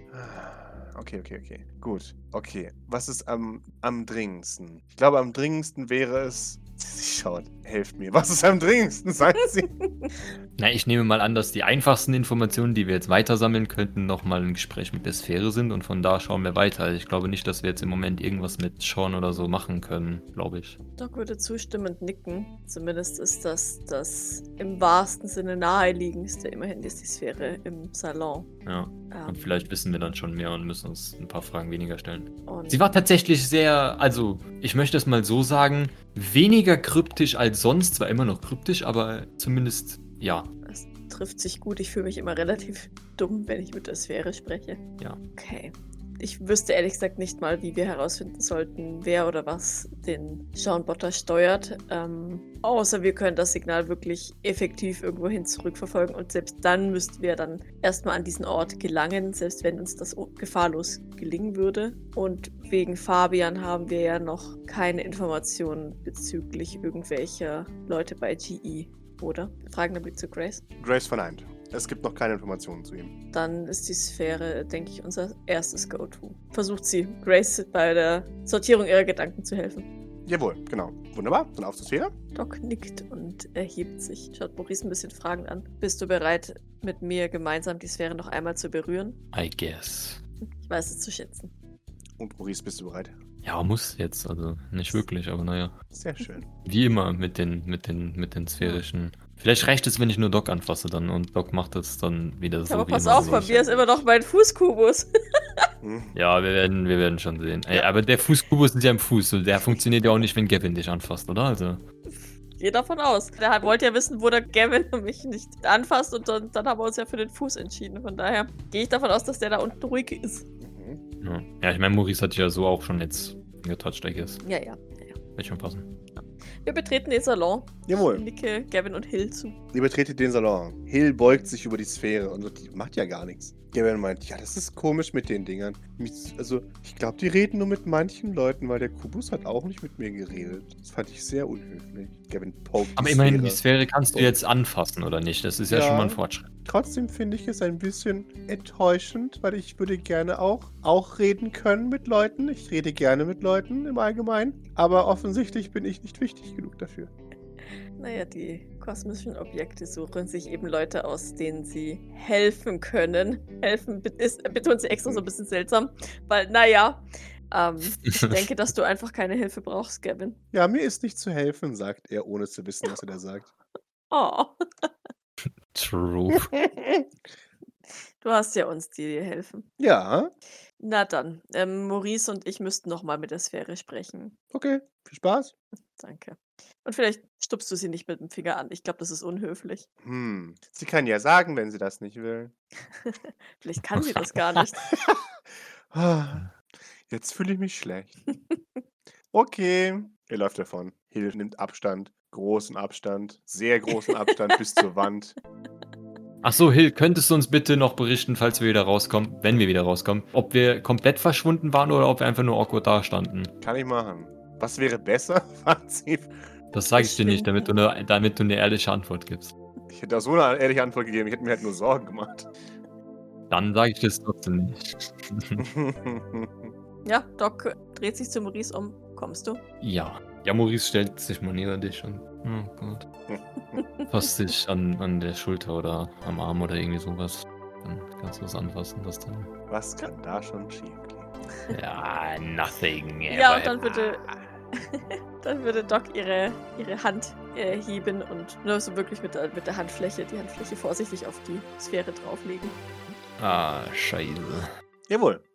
Ah, Okay, okay, okay. Gut, okay. Was ist am, am dringendsten? Ich glaube, am dringendsten wäre es... Sie schaut, helft mir. Was ist am dringendsten, sagt sie? Na, ich nehme mal an, dass die einfachsten Informationen, die wir jetzt weitersammeln könnten, nochmal ein Gespräch mit der Sphäre sind und von da schauen wir weiter. Ich glaube nicht, dass wir jetzt im Moment irgendwas mit Sean oder so machen können, glaube ich. Doc würde zustimmend nicken. Zumindest ist das das im wahrsten Sinne naheliegendste. Immerhin ist die Sphäre im Salon. Ja, Ähm, und vielleicht wissen wir dann schon mehr und müssen uns ein paar Fragen weniger stellen. und Sie war tatsächlich sehr, also ich möchte es mal so sagen, weniger kryptisch als sonst, zwar immer noch kryptisch, aber zumindest, ja. es trifft sich gut. Ich fühle mich immer relativ dumm, wenn ich mit der Sphäre spreche. Ja. Okay. Ich wüsste ehrlich gesagt nicht mal, wie wir herausfinden sollten, wer oder was den Sean-Botter steuert. Ähm, außer wir können das Signal wirklich effektiv irgendwohin zurückverfolgen und selbst dann müssten wir dann erstmal an diesen Ort gelangen, selbst wenn uns das gefahrlos gelingen würde. Und wegen Fabian haben wir ja noch keine Informationen bezüglich irgendwelcher Leute bei G E, oder? Fragender Blick zu Grace. Grace verneint. Es gibt noch keine Informationen zu ihm. Dann ist die Sphäre, denke ich, unser erstes Go-To. Versucht sie, Grace bei der Sortierung ihrer Gedanken zu helfen. Jawohl, genau. Wunderbar, dann auf zur Sphäre. Doc nickt und erhebt sich, schaut Maurice ein bisschen fragend an. Bist du bereit, mit mir gemeinsam die Sphäre noch einmal zu berühren? I guess. Ich weiß es zu schätzen. Und Maurice, bist du bereit? Ja, muss jetzt, also nicht wirklich, aber naja. Sehr schön. Wie immer mit den, mit den, mit den sphärischen. Vielleicht reicht es, wenn ich nur Doc anfasse dann und Doc macht das dann wieder so Aber wie pass immer. auf, bei mir ist immer noch mein Fußkubus. Hm. Ja, wir werden, wir werden schon sehen. Ey, aber der Fußkubus ist ja im Fuß und der funktioniert ja auch nicht, wenn Gavin dich anfasst, oder? Also. Geh davon aus. Der wollte ja wissen, wo der Gavin mich nicht anfasst und dann, dann haben wir uns ja für den Fuß entschieden. Von daher gehe ich davon aus, dass der da unten ruhig ist. Mhm. Ja, ja ich meine, Maurice hat ja so auch schon jetzt getouched, I guess. Ja, ja. wird schon passen. Wir betreten den Salon. Jawohl. Ich nicke Gavin und Hill zu. Ihr betretet den Salon. Hill beugt sich über die Sphäre und so, die macht ja gar nichts. Gavin meint, ja, das ist komisch mit den Dingern. Mich- Also, ich glaube, die reden nur mit manchen Leuten, weil der Kubus hat auch nicht mit mir geredet. Das fand ich sehr unhöflich. Gavin pokt Aber die immerhin, Sphäre. die Sphäre kannst du jetzt anfassen, oder nicht? Das ist ja, Ja. schon mal ein Fortschritt. Trotzdem finde ich es ein bisschen enttäuschend, weil ich würde gerne auch, auch reden können mit Leuten. Ich rede gerne mit Leuten im Allgemeinen. Aber offensichtlich bin ich nicht wichtig genug dafür. Naja, die kosmischen Objekte suchen sich eben Leute aus, denen sie helfen können. Helfen be- ist, betont sie extra so ein bisschen seltsam, weil, naja, ähm, ich denke, dass du einfach keine Hilfe brauchst, Gavin. Ja, mir ist nicht zu helfen, sagt er, ohne zu wissen, was er da sagt. Oh, True. du hast ja uns, die dir helfen. Ja, Na dann, ähm, Maurice und ich müssten nochmal mit der Sphäre sprechen. okay, viel Spaß. Danke. Und vielleicht stupst du sie nicht mit dem Finger an. Ich glaube, das ist unhöflich. Hm, sie kann ja sagen, wenn sie das nicht will. Vielleicht kann sie das gar nicht. Ah, Jetzt fühle ich mich schlecht. Okay, er läuft davon. Hill nimmt Abstand, großen Abstand, sehr großen Abstand bis zur Wand. Ach so, Hill, könntest du uns bitte noch berichten, falls wir wieder rauskommen, wenn wir wieder rauskommen, ob wir komplett verschwunden waren oder ob wir einfach nur awkward da standen? Kann ich machen. Was wäre besser, Fazit? Das sage ich dir nicht, damit du, eine, damit du eine ehrliche Antwort gibst. Ich hätte auch so eine ehrliche Antwort gegeben. Ich hätte mir halt nur Sorgen gemacht. Dann sage ich das trotzdem nicht. Ja, Doc dreht sich zu Maurice um. Kommst du? Ja. Ja, Maurice stellt sich mal neben dich und oh Gott. Fasst dich an, an der Schulter oder am Arm oder irgendwie sowas. Dann kannst du es anfassen, das dann. Was kann da schon schief gehen? Ja, nothing. Ja, und dann würde, dann würde Doc ihre, ihre Hand äh, heben und nur so wirklich mit der, mit der Handfläche, die Handfläche vorsichtig auf die Sphäre drauflegen. Ah, scheiße. Jawohl.